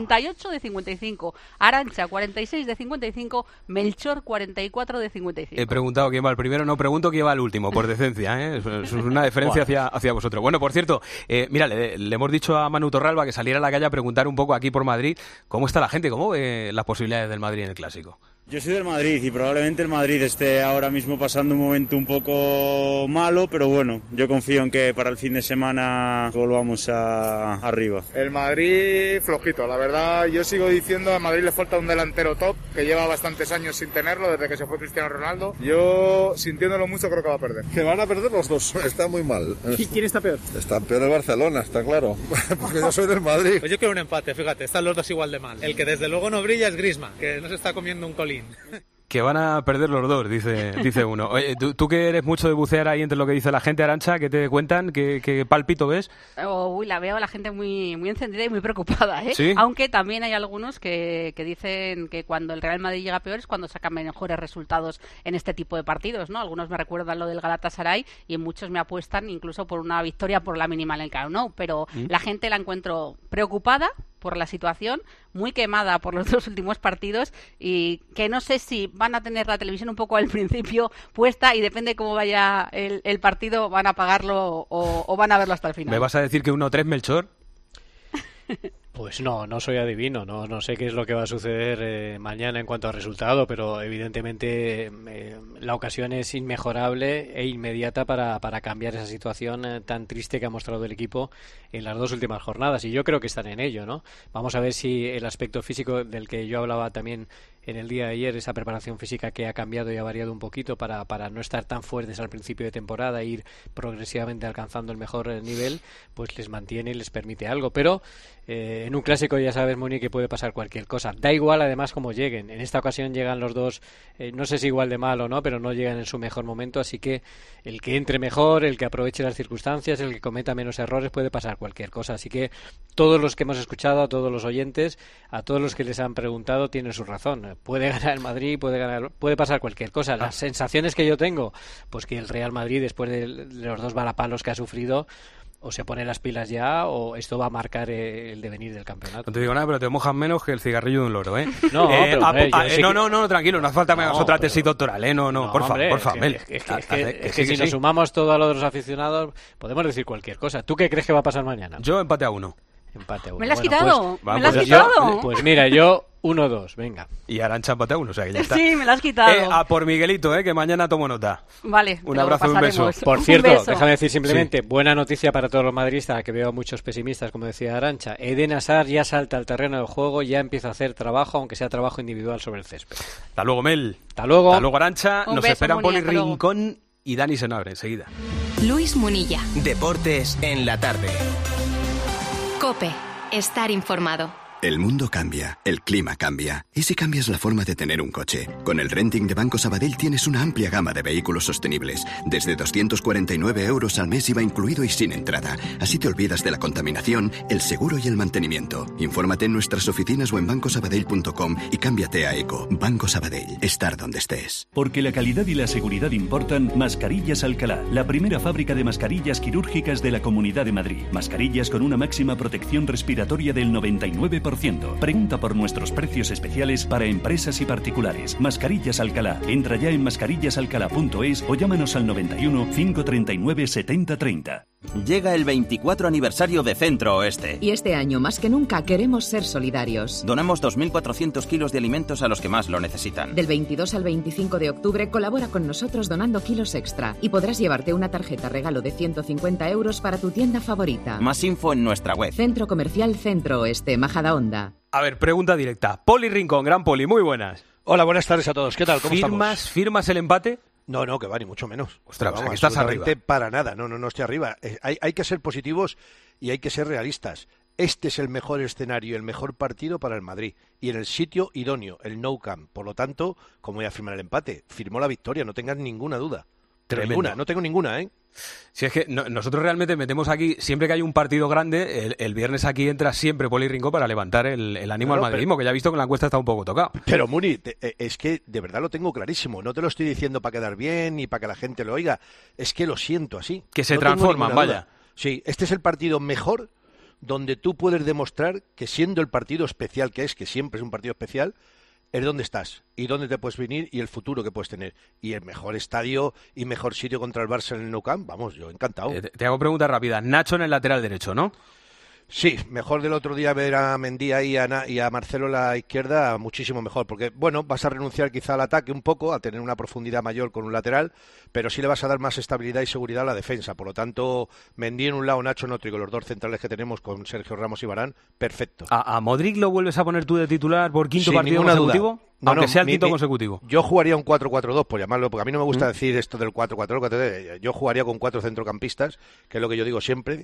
48 de 55. Arantxa, 46 de 55. Melchor, 44 de 55. He preguntado quién va el primero, no pregunto quién va el último, por decencia, ¿eh? Es una diferencia hacia vosotros. Bueno, por cierto, mira, le hemos dicho a Manu Torralba que saliera a la calle a preguntar un poco aquí por Madrid cómo está la gente, ¿cómo ve las posibilidades del Madrid en el Clásico? Yo soy del Madrid y probablemente el Madrid esté ahora mismo pasando un momento un poco malo, pero bueno, yo confío en que para el fin de semana volvamos arriba. El Madrid flojito, la verdad. Yo sigo diciendo, al Madrid le falta un delantero top, que lleva bastantes años sin tenerlo, desde que se fue Cristiano Ronaldo. Yo, sintiéndolo mucho, creo que va a perder. Que van a perder los dos, está muy mal. ¿Quién está peor? Está peor el Barcelona, está claro, porque yo soy del Madrid. Pues yo quiero un empate, fíjate, están los dos igual de mal. El que desde luego no brilla es Griezmann, que no se está comiendo un colín. Que van a perder los dos, dice uno. Oye, tú que eres mucho de bucear ahí entre lo que dice la gente, Arantxa, ¿qué te cuentan? ¿Qué palpito ves? La veo a la gente muy encendida y muy preocupada, ¿eh? ¿Sí? Aunque también hay algunos que dicen que cuando el Real Madrid llega peor es cuando sacan mejores resultados en este tipo de partidos, ¿no? Algunos me recuerdan lo del Galatasaray y muchos me apuestan incluso por una victoria por la mínima en el Camp Nou, pero la gente la encuentro preocupada por la situación, muy quemada por los 2 últimos partidos, y que no sé si van a tener la televisión un poco al principio puesta y depende cómo vaya el partido, van a apagarlo o van a verlo hasta el final. ¿Me vas a decir que 1-3 Melchor? Pues no soy adivino, no sé qué es lo que va a suceder mañana en cuanto a resultado, pero evidentemente la ocasión es inmejorable e inmediata para cambiar esa situación tan triste que ha mostrado el equipo en las 2 últimas jornadas, y yo creo que están en ello, ¿no? Vamos a ver si el aspecto físico del que yo hablaba también en el día de ayer, esa preparación física que ha cambiado y ha variado un poquito para no estar tan fuertes al principio de temporada e ir progresivamente alcanzando el mejor nivel, pues les mantiene y les permite algo, pero en un clásico ya sabes, Moni, que puede pasar cualquier cosa. Da igual además cómo lleguen. En esta ocasión llegan los dos, no sé si igual de mal o no, pero no llegan en su mejor momento, así que el que entre mejor, el que aproveche las circunstancias, el que cometa menos errores, puede pasar cualquier cosa. Así que todos los que hemos escuchado, a todos los oyentes, a todos los que les han preguntado, tienen su razón. Puede ganar el Madrid, puede pasar cualquier cosa. Las sensaciones que yo tengo, pues que el Real Madrid, después de los 2 valapalos que ha sufrido, o se pone las pilas ya o esto va a marcar el devenir del campeonato. No te digo nada, pero te mojan menos que el cigarrillo de un loro, ¿eh? No, no, tranquilo, no hace falta que me hagas otra tesis doctoral, ¿eh? No, por favor, Mel. Es que si nos sumamos todo a lo de los aficionados, podemos decir cualquier cosa. ¿Tú qué crees que va a pasar mañana? Yo empate a 1. Empate a 1. Me lo has Bueno, quitado, pues, me lo has pues quitado. Pues mira, yo 1-2, venga. Y Arantxa empate a 1, o sea que ya está. Sí, me lo has quitado. A por Miguelito, que mañana tomo nota. Vale, un abrazo y un beso. Por Un cierto, beso. déjame decir simplemente, buena noticia para todos los madridistas, que veo a muchos pesimistas, como decía Arantxa. Eden Hazard ya salta al terreno del juego, ya empieza a hacer trabajo, aunque sea trabajo individual sobre el césped. Hasta luego, Mel. Hasta luego. Hasta luego, Arantxa. Un Nos beso, esperan Muni, Poli hasta luego. Rincón y Dani Senabre enseguida. Luis Munilla. Deportes en la tarde. Cope. Estar informado. El mundo cambia, el clima cambia. ¿Y si cambias la forma de tener un coche? Con el renting de Banco Sabadell tienes una amplia gama de vehículos sostenibles. Desde 249 euros al mes IVA incluido y sin entrada. Así te olvidas de la contaminación, el seguro y el mantenimiento. Infórmate en nuestras oficinas o en bancosabadell.com y cámbiate a Eco. Banco Sabadell. Estar donde estés. Porque la calidad y la seguridad importan, Mascarillas Alcalá, la primera fábrica de mascarillas quirúrgicas de la Comunidad de Madrid. Mascarillas con una máxima protección respiratoria del 99%. Pregunta por nuestros precios especiales para empresas y particulares. Mascarillas Alcalá. Entra ya en mascarillasalcalá.es o llámanos al 91 539 7030. Llega el 24 aniversario de Centro Oeste. Y este año más que nunca queremos ser solidarios. Donamos 2.400 kilos de alimentos a los que más lo necesitan. Del 22 al 25 de octubre colabora con nosotros donando kilos extra y podrás llevarte una tarjeta regalo de 150 euros para tu tienda favorita. Más info en nuestra web. Centro Comercial Centro Oeste, Majadahonda. A ver, pregunta directa. Poli Rincón, gran Poli, muy buenas. Hola, buenas tardes a todos. ¿Qué tal? ¿Cómo estamos? ¿Firmas el empate? No, que va, ni mucho menos. Ostras, Vamos, que estás absolutamente arriba. Para nada, no estoy arriba. Hay que ser positivos y hay que ser realistas. Este es el mejor escenario, el mejor partido para el Madrid. Y en el sitio idóneo, el Nou Camp. Por lo tanto, ¿cómo voy a firmar el empate? Firmó la victoria, no tengas ninguna duda. Tremendo. No tengo ninguna, ¿eh? Si es que nosotros realmente metemos aquí, siempre que hay un partido grande, el viernes aquí entra siempre Poli Rincón para levantar el ánimo al madridismo, que ya he visto que la encuesta está un poco tocada. Pero Muni, es que de verdad lo tengo clarísimo. No te lo estoy diciendo para quedar bien ni para que la gente lo oiga. Es que lo siento así. Que se No tengo transforman, ninguna vaya. duda. Sí, este es el partido mejor donde tú puedes demostrar que siendo el partido especial que es, que siempre es un partido especial, es dónde estás y dónde te puedes venir y el futuro que puedes tener. Y el mejor estadio y mejor sitio contra el Barça en el Nou Camp, vamos, yo encantado. Te hago preguntas rápidas. Nacho en el lateral derecho, ¿no? Sí, mejor del otro día ver a Mendy ahí y a Marcelo a la izquierda, muchísimo mejor, porque bueno, vas a renunciar quizá al ataque un poco, a tener una profundidad mayor con un lateral, pero sí le vas a dar más estabilidad y seguridad a la defensa. Por lo tanto, Mendy en un lado, Nacho en otro, y con los dos centrales que tenemos con Sergio Ramos y Varane, perfecto. ¿A Modric lo vuelves a poner tú de titular por quinto Sin partido ninguna consecutivo? duda. No, Aunque sea el mi- quinto mi- consecutivo. Yo jugaría un 4-4-2, por llamarlo, porque a mí no me gusta decir esto del 4-4-2. Yo jugaría con 4 centrocampistas, que es lo que yo digo siempre,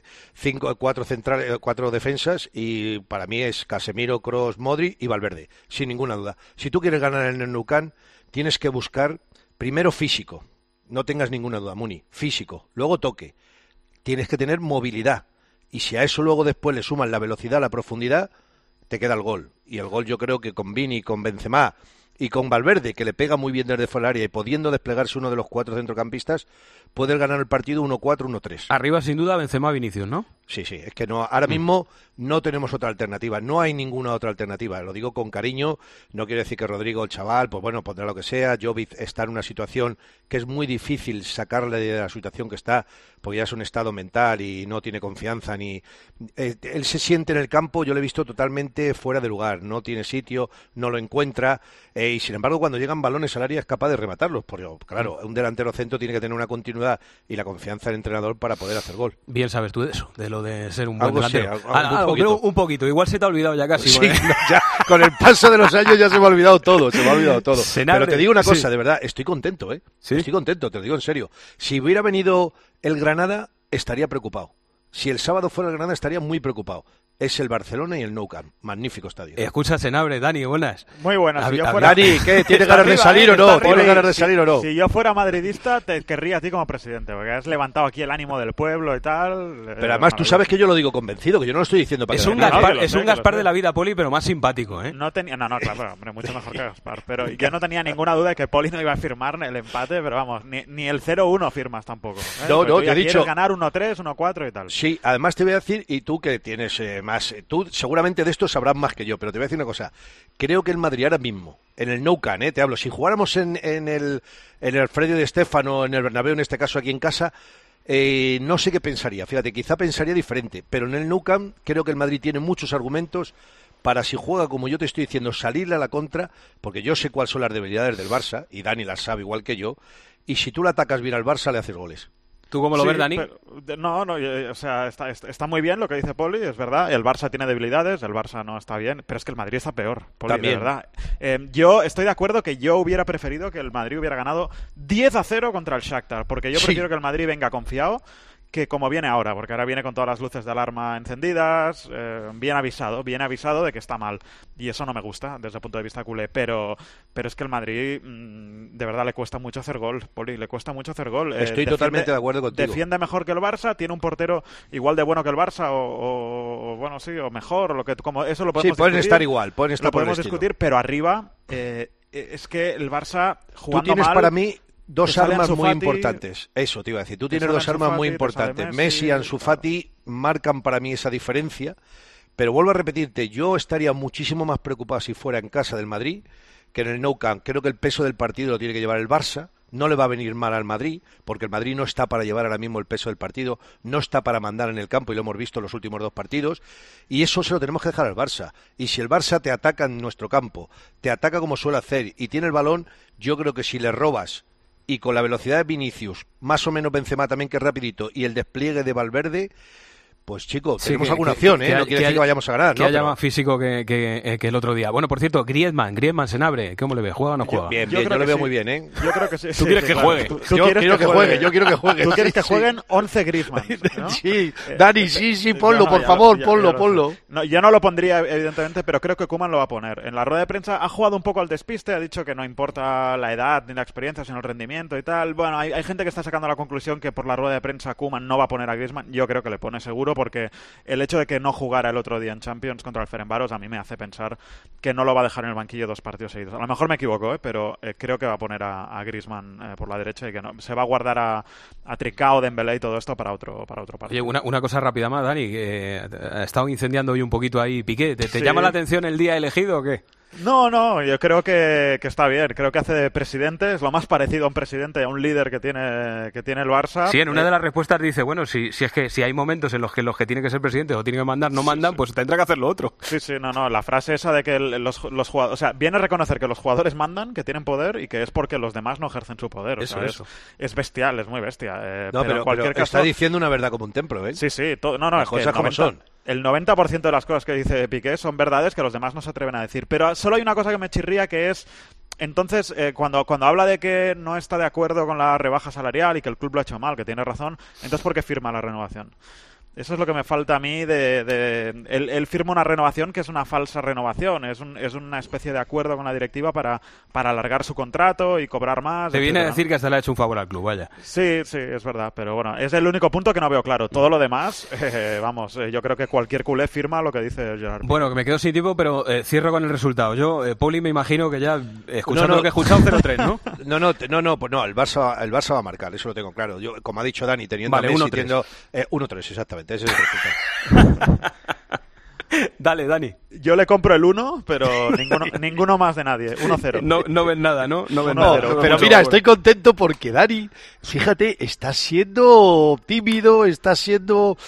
4 centrales, 4 defensas, y para mí es Casemiro, Kroos, Modric y Valverde, sin ninguna duda. Si tú quieres ganar en el Nou Camp, tienes que buscar primero físico, no tengas ninguna duda, Muni, físico, luego toque, tienes que tener movilidad, y si a eso luego después le sumas la velocidad, la profundidad, te queda el gol. Y el gol yo creo que con Vini, con Benzema y con Valverde, que le pega muy bien desde fuera del área y pudiendo desplegarse uno de los 4 centrocampistas, puedes ganar el partido 1-4, 1-3. Arriba, sin duda, Benzema, Vinicius, ¿no? Sí, es que no, ahora mismo no tenemos otra alternativa, no hay ninguna otra alternativa, lo digo con cariño, no quiero decir que Rodrigo, el chaval, pues bueno, pondrá lo que sea, Jovic está en una situación que es muy difícil sacarle de la situación que está, porque ya es un estado mental y no tiene confianza, ni él se siente en el campo, yo lo he visto totalmente fuera de lugar, no tiene sitio, no lo encuentra, y sin embargo cuando llegan balones al área es capaz de rematarlos, porque claro, un delantero centro tiene que tener una continuidad y la confianza del entrenador para poder hacer gol. Bien sabes tú de eso, de lo de ser un buen Algo sé, delantero. algo, un pero poquito. un poquito, igual se te ha olvidado ya casi. Sí, ¿eh? no, ya, con el paso de los años ya se me ha olvidado todo, Senabre, Pero te digo una cosa, sí. de verdad, estoy contento, ¿eh? ¿Sí? Estoy contento, te lo digo en serio. Si hubiera venido el Granada, estaría preocupado. Si el sábado fuera el Granada, estaría muy preocupado. Es el Barcelona y el Nou Camp. Magnífico estadio. Escucha, Senabre, Dani, buenas. Muy buenas. Si yo A- fuera... Dani, ¿qué? ¿Tienes Está ganas de arriba, salir o no? está ¿Tienes arriba. ganas de salir o no? Si yo fuera madridista, te querría a ti como presidente, porque has levantado aquí el ánimo del pueblo y tal. Pero además tú sabes que yo lo digo convencido, que yo no lo estoy diciendo para Es que un la gente- Gaspar, es un Gaspar de la vida, Poli, pero más simpático, ¿eh? No, claro, hombre, mucho mejor que Gaspar. Pero yo no tenía ninguna duda de que Poli no iba a firmar el empate, pero vamos, ni el 0-1 firmas tampoco. ¿eh? No, Porque no, tú te ya he dicho- quieres ganar 1-3, 1-4 y tal. Sí, además te voy a decir, y tú que tienes más, tú seguramente de esto sabrás más que yo, pero te voy a decir una cosa. Creo que el Madrid ahora mismo, en el Nou Camp, te hablo, si jugáramos en el Alfredo de Stéfano, en el Bernabéu, en este caso aquí en casa, no sé qué pensaría, fíjate, quizá pensaría diferente, pero en el Nou Camp creo que el Madrid tiene muchos argumentos para, si juega como yo te estoy diciendo, salirle a la contra, porque yo sé cuáles son las debilidades del Barça, y Dani las sabe igual que yo, y si tú le atacas bien al Barça, le haces goles. ¿Tú cómo lo ves, Dani? No, o sea, está muy bien lo que dice Poli, es verdad. El Barça tiene debilidades, el Barça no está bien, pero es que el Madrid está peor, Poli, de verdad. Yo estoy de acuerdo que yo hubiera preferido que el Madrid hubiera ganado 10-0 contra el Shakhtar, porque yo prefiero que el Madrid venga confiado que como viene ahora, porque ahora viene con todas las luces de alarma encendidas, bien avisado de que está mal. Y eso no me gusta desde el punto de vista culé, pero es que el Madrid de verdad le cuesta mucho hacer gol, Poli, le cuesta mucho hacer gol. Estoy totalmente de acuerdo contigo. Defiende mejor que el Barça, tiene un portero igual de bueno que el Barça, o bueno, sí, o mejor, o lo que como eso lo podemos discutir. Sí, pueden estar igual, pueden estar lo por el podemos estilo. discutir, pero arriba es que el Barça jugando Tú tienes mal, para mí dos armas muy Fati, importantes. Eso te iba a decir. Tú tienes dos armas muy importantes. Messi y Ansu Fati marcan para mí esa diferencia. Pero vuelvo a repetirte, yo estaría muchísimo más preocupado si fuera en casa del Madrid que en el Nou Camp. Creo que el peso del partido lo tiene que llevar el Barça. No le va a venir mal al Madrid, porque el Madrid no está para llevar ahora mismo el peso del partido, no está para mandar en el campo, y lo hemos visto en los últimos 2 partidos, y eso se lo tenemos que dejar al Barça. Y si el Barça te ataca en nuestro campo, te ataca como suele hacer, y tiene el balón, yo creo que si le robas, y con la velocidad de Vinicius, más o menos Benzema también, que es rapidito, y el despliegue de Valverde, pues chicos, tenemos alguna opción, ¿eh? No quiere decir que vayamos a ganar, que ¿no? haya más físico que el otro día. Bueno, por cierto, Griezmann se abre. ¿Cómo le ve? ¿Juega o no juega? Yo le veo muy bien, ¿eh? Yo creo que sí. ¿Tú quieres que juegue? Yo quiero que juegue. Tú quieres que jueguen 11 Griezmann, ¿no? Sí, Dani, sí, ponlo, por favor, ponlo. No, yo no lo pondría, evidentemente, pero creo que Koeman lo va a poner. En la rueda de prensa ha jugado un poco al despiste, ha dicho que no importa la edad ni la experiencia, sino el rendimiento y tal. Bueno, hay gente que está sacando la conclusión que por la rueda de prensa Koeman no va a poner a Griezmann. Yo creo que le pone seguro, porque el hecho de que no jugara el otro día en Champions contra el Ferencváros a mí me hace pensar que no lo va a dejar en el banquillo 2 partidos seguidos. A lo mejor me equivoco, pero creo que va a poner a Griezmann por la derecha, y que no se va a guardar a Trincao, Dembélé y todo esto para otro partido. Oye, una cosa rápida más, Dani, que ha estado incendiando hoy un poquito ahí Piqué. ¿Te Sí. llama la atención el día elegido o qué? No, yo creo que está bien. Creo que hace de presidente, es lo más parecido a un presidente, a un líder que tiene el Barça. Sí, en una de las respuestas dice, bueno, si es que si hay momentos en los que tiene que ser presidente o tiene que mandar no mandan, pues tendrá que hacer lo otro. Sí, no, la frase esa de que los jugadores, o sea, viene a reconocer que los jugadores mandan, que tienen poder, y que es porque los demás no ejercen su poder. Eso. Es bestial, es muy bestia. No, pero en cualquier caso, está diciendo una verdad como un templo, ¿eh? Sí, Las cosas como son. El 90% de las cosas que dice Piqué son verdades que los demás no se atreven a decir. Pero solo hay una cosa que me chirría, que es... Entonces, cuando habla de que no está de acuerdo con la rebaja salarial y que el club lo ha hecho mal, que tiene razón, entonces ¿por qué firma la renovación? Eso es lo que me falta a mí él firma una renovación que es una falsa renovación, es una especie de acuerdo con la directiva para alargar su contrato y cobrar más. Te viene a etcétera, decir que hasta le ha hecho un favor al club, vaya. Sí, es verdad, pero bueno, es el único punto que no veo claro. Todo lo demás, yo creo que cualquier culé firma lo que dice Gerard. Bueno, que me quedo sin tiempo, pero cierro con el resultado. Yo, Poli, me imagino que ya, escuchando lo que he escuchado, 0-3, ¿no? No, el Barça va a marcar, eso lo tengo claro. Yo, como ha dicho Dani, teniendo vale, a Messi, 1-3, exactamente, ese es el resultado. Dale, Dani. Yo le compro el 1, pero ninguno más de nadie. 1-0. No ven nada, ¿no? No ven nada. nada. Pero mira, estoy contento porque Dani, fíjate, está siendo tímido, estás ahí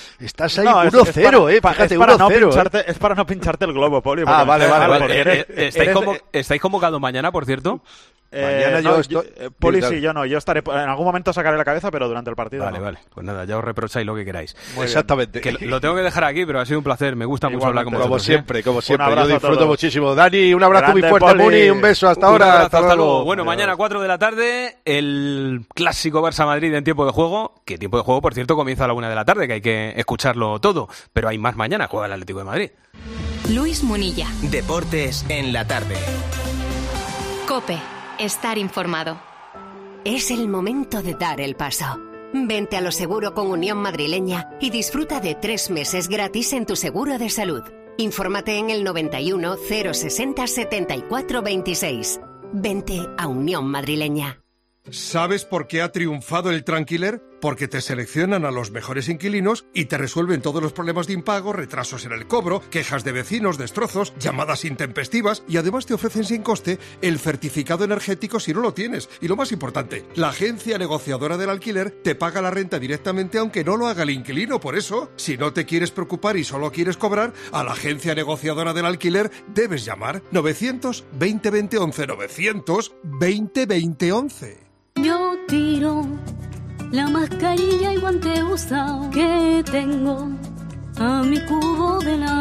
1-0, fíjate, 1-0. Es para no pincharte el globo, Poli. Vale. ¿Estáis convocados mañana, por cierto? Mañana Poli sí, yo no. Yo estaré, en algún momento sacaré la cabeza, pero durante el partido. Vale. Pues nada, ya os reprocháis lo que queráis. Exactamente. Que lo tengo que dejar aquí, pero ha sido un placer. Me gusta mucho hablar con vosotros. Como siempre. Yo disfruto muchísimo. Dani, un abrazo muy fuerte, Muni, un beso hasta ahora. Hasta luego. Bueno, mañana 4 de la tarde, el clásico Barça-Madrid en tiempo de juego. Que tiempo de juego, por cierto, comienza a la 1 de la tarde, que hay que escucharlo todo. Pero hay más mañana, juega el Atlético de Madrid. Luis Munilla. Deportes en la tarde. COPE. Estar informado. Es el momento de dar el paso. Vente a Lo Seguro con Unión Madrileña y disfruta de 3 meses gratis en tu seguro de salud. Infórmate en el 91 060 74 26. Vente a Unión Madrileña. ¿Sabes por qué ha triunfado el Tranquiler? porque te seleccionan a los mejores inquilinos y te resuelven todos los problemas de impago, retrasos en el cobro, quejas de vecinos, destrozos, llamadas intempestivas y además te ofrecen sin coste el certificado energético si no lo tienes. Y lo más importante, la agencia negociadora del alquiler te paga la renta directamente aunque no lo haga el inquilino. Por eso, si no te quieres preocupar y solo quieres cobrar, a la agencia negociadora del alquiler debes llamar 900-20-20-11, 900-20-20-11. Yo tiro la mascarilla y guante usado que tengo a mi cubo de la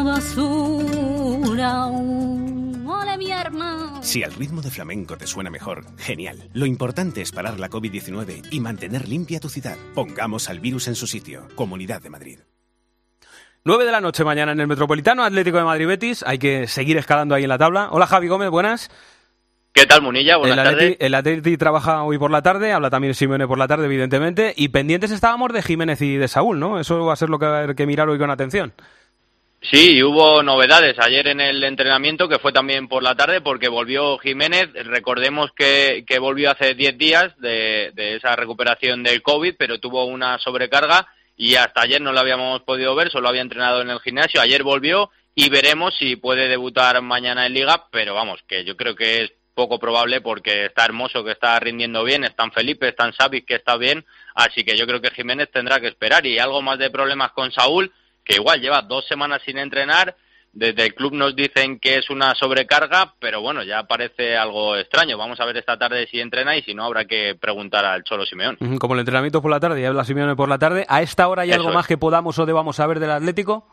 basura. ¡Hola, mi hermano! Si al ritmo de flamenco te suena mejor, genial. Lo importante es parar la COVID-19 y mantener limpia tu ciudad. Pongamos al virus en su sitio. Comunidad de Madrid. 9 de la noche mañana en el Metropolitano, Atlético de Madrid-Betis. Hay que seguir escalando ahí en la tabla. Hola, Javi Gómez, buenas. ¿Qué tal, Munilla? Buenas tardes. El Atleti trabaja hoy por la tarde, habla también Simeone por la tarde, evidentemente, y pendientes estábamos de Jiménez y de Saúl, ¿no? Eso va a ser lo que va a haber que mirar hoy con atención. Sí, hubo novedades ayer en el entrenamiento, que fue también por la tarde, porque volvió Jiménez. Recordemos que volvió hace 10 días de esa recuperación del COVID, pero tuvo una sobrecarga y hasta ayer no lo habíamos podido ver, solo había entrenado en el gimnasio. Ayer volvió y veremos si puede debutar mañana en Liga, pero vamos, que yo creo que es poco probable porque está Hermoso, que está rindiendo bien, están Felipe, están Savic, que está bien, así que yo creo que Jiménez tendrá que esperar. Y algo más de problemas con Saúl, que igual lleva 2 semanas sin entrenar. Desde el club nos dicen que es una sobrecarga, pero bueno, ya parece algo extraño. Vamos a ver esta tarde si entrena y si no habrá que preguntar al Cholo Simeone. Como el entrenamiento por la tarde y habla Simeone por la tarde, ¿a esta hora hay algo más que podamos o debamos saber del Atlético?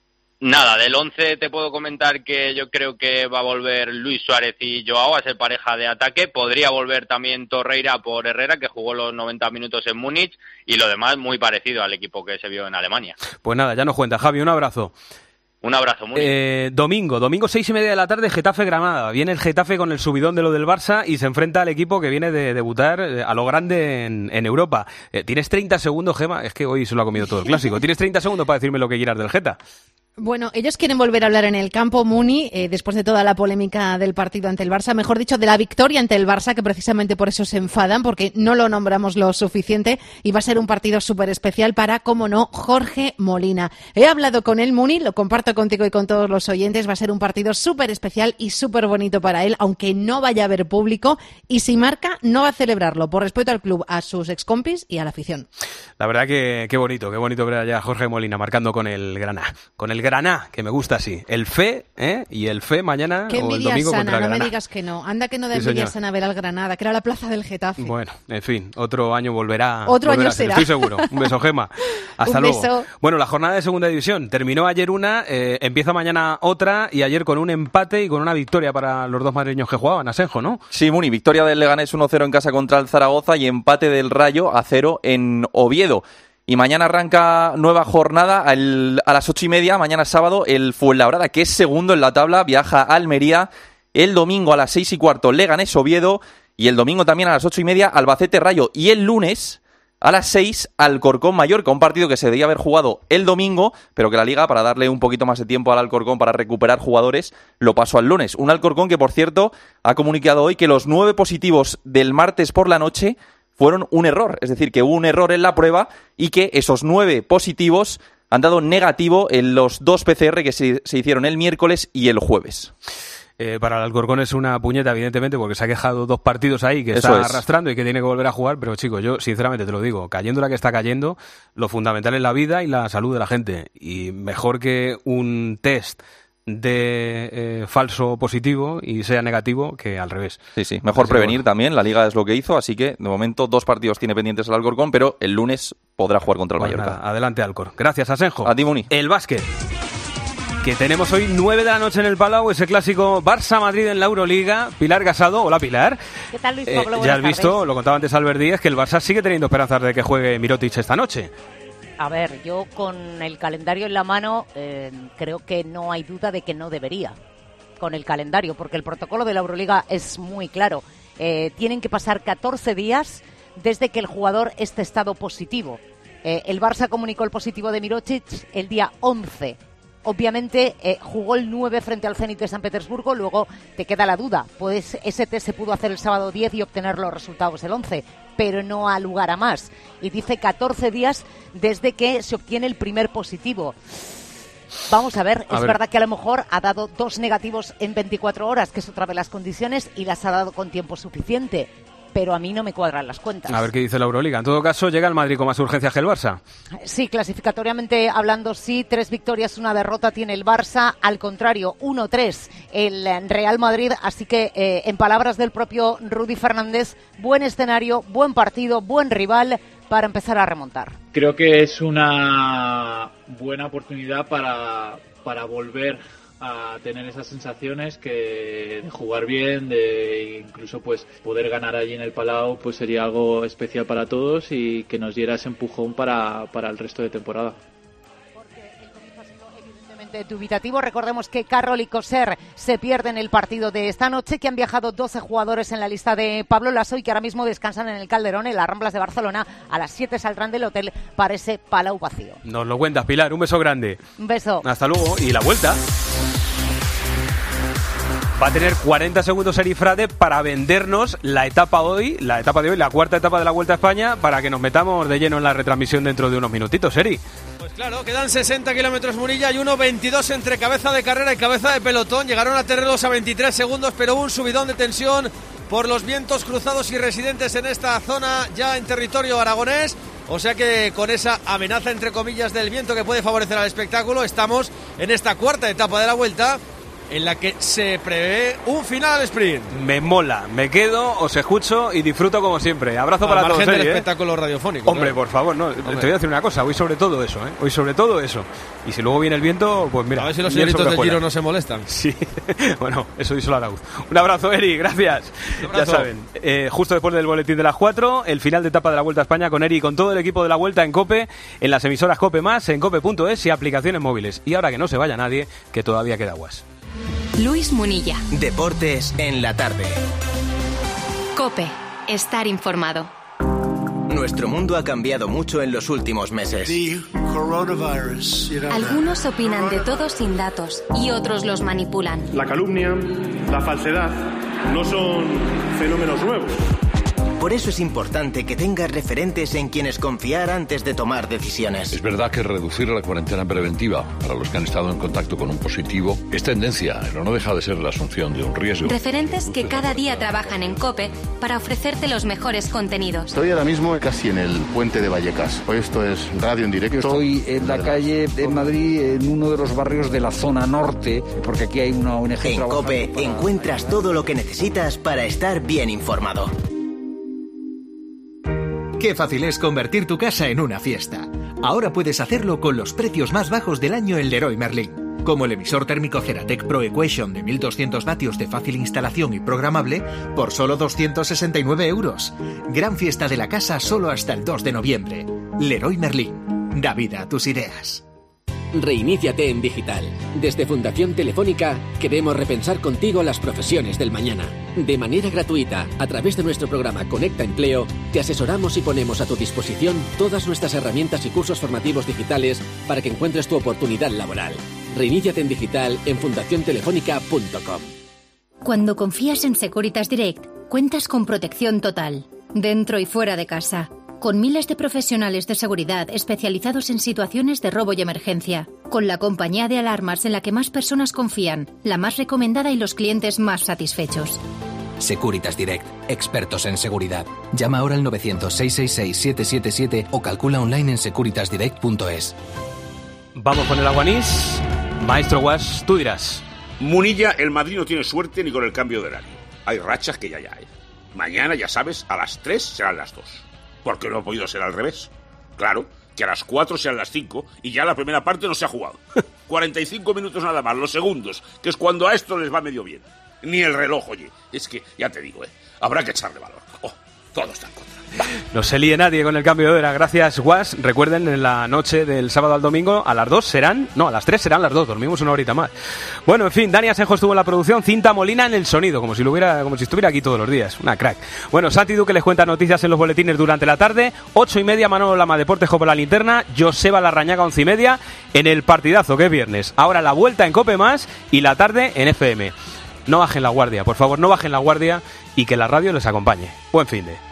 Nada, del 11 te puedo comentar que yo creo que va a volver Luis Suárez y Joao a ser pareja de ataque. Podría volver también Torreira por Herrera, que jugó los 90 minutos en Múnich, y lo demás muy parecido al equipo que se vio en Alemania. Pues nada, ya nos cuenta. Javi, un abrazo. Un abrazo, muy domingo 6:30 de la tarde, Getafe-Granada. Viene el Getafe con el subidón de lo del Barça y se enfrenta al equipo que viene de debutar a lo grande en Europa. Tienes 30 segundos, Gema, es que hoy se lo ha comido todo el clásico. Tienes 30 segundos para decirme lo que quieras del Geta. Bueno, ellos quieren volver a hablar en el campo, Muni, después de toda la polémica del partido ante el Barça, mejor dicho, de la victoria ante el Barça, que precisamente por eso se enfadan, porque no lo nombramos lo suficiente, y va a ser un partido súper especial para, como no, Jorge Molina. He hablado con él, Muni, lo comparto contigo y con todos los oyentes, va a ser un partido súper especial y súper bonito para él, aunque no vaya a haber público, y si marca, no va a celebrarlo, por respeto al club, a sus excompis y a la afición. La verdad que qué bonito ver allá a Jorge Molina marcando con el Granada, que me gusta así. El Fe, y el Fe mañana qué o el domingo sana, contra el Granada. No me digas que no. Anda que no da envidia sana ver al Granada, que era la plaza del Getafe. Bueno, en fin, otro año volverá. Otro año será. será. Estoy seguro. Un beso, Gema. Hasta un luego. Beso. Bueno, la jornada de segunda división. Terminó ayer una, empieza mañana otra, y ayer con un empate y con una victoria para los dos madrileños que jugaban, Asenjo, ¿no? Sí, Muni, victoria del Leganés 1-0 en casa contra el Zaragoza y empate del Rayo 0 en Oviedo. Y mañana arranca nueva jornada a las 8:30, mañana sábado, el Fuenlabrada, que es segundo en la tabla, viaja a Almería. El domingo a las 6:15, Leganés Oviedo. Y el domingo también a las 8:30, Albacete Rayo. Y el lunes a las 6, Alcorcón Mallorca, un partido que se debería haber jugado el domingo, pero que la Liga, para darle un poquito más de tiempo al Alcorcón para recuperar jugadores, lo pasó al lunes. Un Alcorcón que, por cierto, ha comunicado hoy que los 9 positivos del martes por la noche fueron un error, es decir, que hubo un error en la prueba y que esos 9 positivos han dado negativo en los 2 PCR que se hicieron el miércoles y el jueves. Para el Alcorcón es una puñeta, evidentemente, porque se ha quejado 2 partidos ahí que está arrastrando y que tiene que volver a jugar, pero chicos, yo sinceramente te lo digo, cayendo la que está cayendo, lo fundamental es la vida y la salud de la gente, y mejor que un test de falso positivo y sea negativo que al revés. Sí, mejor prevenir también, la Liga es lo que hizo, así que de momento 2 partidos tiene pendientes el Alcorcón, pero el lunes podrá jugar contra el Mallorca. Nada, adelante Alcor. Gracias, Asenjo. A ti, Muni. El básquet, que tenemos hoy 9 de la noche en el Palau, ese clásico Barça-Madrid en la Euroliga. Pilar Casado, hola Pilar. ¿Qué tal, Luis Pablo? Ya has visto, lo contaba antes Albert Díaz, que el Barça sigue teniendo esperanzas de que juegue Mirotic esta noche. A ver, yo con el calendario en la mano creo que no hay duda de que no debería con el calendario, porque el protocolo de la Euroliga es muy claro. Tienen que pasar 14 días desde que el jugador esté testado positivo. El Barça comunicó el positivo de Mirotic el día 11. Obviamente jugó el 9 frente al Zenit de San Petersburgo, luego te queda la duda. Pues ese test se pudo hacer el sábado 10 y obtener los resultados el 11. pero no ha lugar a más. Y dice 14 días desde que se obtiene el primer positivo. Vamos a ver, es verdad que a lo mejor ha dado 2 negativos en 24 horas, que es otra de las condiciones, y las ha dado con tiempo suficiente. Pero a mí no me cuadran las cuentas. A ver qué dice la Euroliga. En todo caso, llega el Madrid con más urgencia que el Barça. Sí, clasificatoriamente hablando, sí. 3 victorias, 1 derrota tiene el Barça. Al contrario, 1-3 el Real Madrid. Así que, en palabras del propio Rudy Fernández, buen escenario, buen partido, buen rival para empezar a remontar. Creo que es una buena oportunidad para volver a tener esas sensaciones, que de jugar bien, de incluso pues poder ganar allí en el Palau, pues sería algo especial para todos y que nos diera ese empujón para el resto de temporada. Dubitativo. Recordemos que Carroll y Coser se pierden el partido de esta noche, que han viajado 12 jugadores en la lista de Pablo Lasso y que ahora mismo descansan en el Calderón, en las Ramblas de Barcelona. A las 7 saldrán del hotel para ese Palau vacío. Nos lo cuentas, Pilar. Un beso grande. Un beso. Hasta luego. Y la vuelta. Va a tener 40 segundos Eri Frade para vendernos la etapa de hoy, la cuarta etapa de la Vuelta a España, para que nos metamos de lleno en la retransmisión dentro de unos minutitos, Eri. Pues claro, quedan 60 kilómetros, Munilla, y 1.22 entre cabeza de carrera y cabeza de pelotón. Llegaron a tenerlos a 23 segundos, pero hubo un subidón de tensión por los vientos cruzados y residentes en esta zona, ya en territorio aragonés. O sea que con esa amenaza, entre comillas, del viento que puede favorecer al espectáculo, estamos en esta cuarta etapa de la Vuelta, en la que se prevé un final al sprint. Me mola, me quedo, os escucho y disfruto como siempre. Abrazo para todos. Al margen del espectáculo radiofónico. Hombre, claro. Por favor, no. Hombre. Te voy a decir una cosa, hoy sobre todo eso, Hoy sobre todo eso. Y si luego viene el viento, pues mira. A ver si los señoritos del Giro no se molestan. Sí, bueno, eso díselo a Arauz. Un abrazo, Eri, gracias. Ya saben, justo después del boletín de las 4, el final de etapa de la Vuelta a España con Eri y con todo el equipo de la Vuelta en COPE, en las emisoras COPE+, en cope.es y aplicaciones móviles. Y ahora que no se vaya nadie, que todavía queda Guas. Luis Munilla. Deportes en la tarde. COPE. Estar informado. Nuestro mundo ha cambiado mucho en los últimos meses. Algunos opinan de todo sin datos y otros los manipulan. La calumnia, la falsedad, no son fenómenos nuevos. Por eso es importante que tengas referentes en quienes confiar antes de tomar decisiones. Es verdad que reducir la cuarentena preventiva para los que han estado en contacto con un positivo es tendencia, pero no deja de ser la asunción de un riesgo. Referentes que cada día trabajan en COPE para ofrecerte los mejores contenidos. Estoy ahora mismo casi en el puente de Vallecas. Hoy esto es radio en directo. Estoy en la calle de Madrid, en uno de los barrios de la zona norte, porque aquí hay una ONG. En COPE encuentras todo lo que necesitas para estar bien informado. Qué fácil es convertir tu casa en una fiesta. Ahora puedes hacerlo con los precios más bajos del año en Leroy Merlin. Como el emisor térmico Ceratec Pro Equation de 1200 vatios de fácil instalación y programable por solo 269 euros. Gran fiesta de la casa solo hasta el 2 de noviembre. Leroy Merlin. Da vida a tus ideas. Reiníciate en digital. Desde Fundación Telefónica queremos repensar contigo las profesiones del mañana. De manera gratuita, a través de nuestro programa Conecta Empleo, te asesoramos y ponemos a tu disposición todas nuestras herramientas y cursos formativos digitales para que encuentres tu oportunidad laboral. Reiníciate en digital en fundaciontelefónica.com. Cuando confías en Securitas Direct, cuentas con protección total, dentro y fuera de casa. Con miles de profesionales de seguridad especializados en situaciones de robo y emergencia. Con la compañía de alarmas en la que más personas confían, la más recomendada y los clientes más satisfechos. Securitas Direct, expertos en seguridad. Llama ahora al 900-666-777 o calcula online en securitasdirect.es. Vamos con el aguanís. Maestro Guas, tú dirás. Munilla, el Madrid no tiene suerte ni con el cambio de horario. Hay rachas que ya hay. Mañana, ya sabes, a las 3 serán las 2. ¿Por qué no ha podido ser al revés? Claro, que a las 4 sean las 5 y ya la primera parte no se ha jugado. 45 minutos nada más, los segundos, que es cuando a esto les va medio bien. Ni el reloj, oye. Es que, ya te digo, habrá que echarle valor. Todo está en contra. No se líe nadie con el cambio de hora. Gracias, Guas. Recuerden, en la noche del sábado al domingo, a las 2 serán... No, a las 3 serán las 2. Dormimos una horita más. Bueno, en fin, Dani Asenjo estuvo en la producción. Cinta Molina en el sonido, como si estuviera aquí todos los días. Una crack. Bueno, Santi Duque les cuenta noticias en los boletines durante la tarde. 8:30, Manolo Lama, Deportes Cope la linterna. Joseba Larrañaga, 11:30, en el partidazo, que es viernes. Ahora la vuelta en Cope Más y la tarde en FM. No bajen la guardia, por favor, no bajen la guardia y que la radio les acompañe. Buen fin de...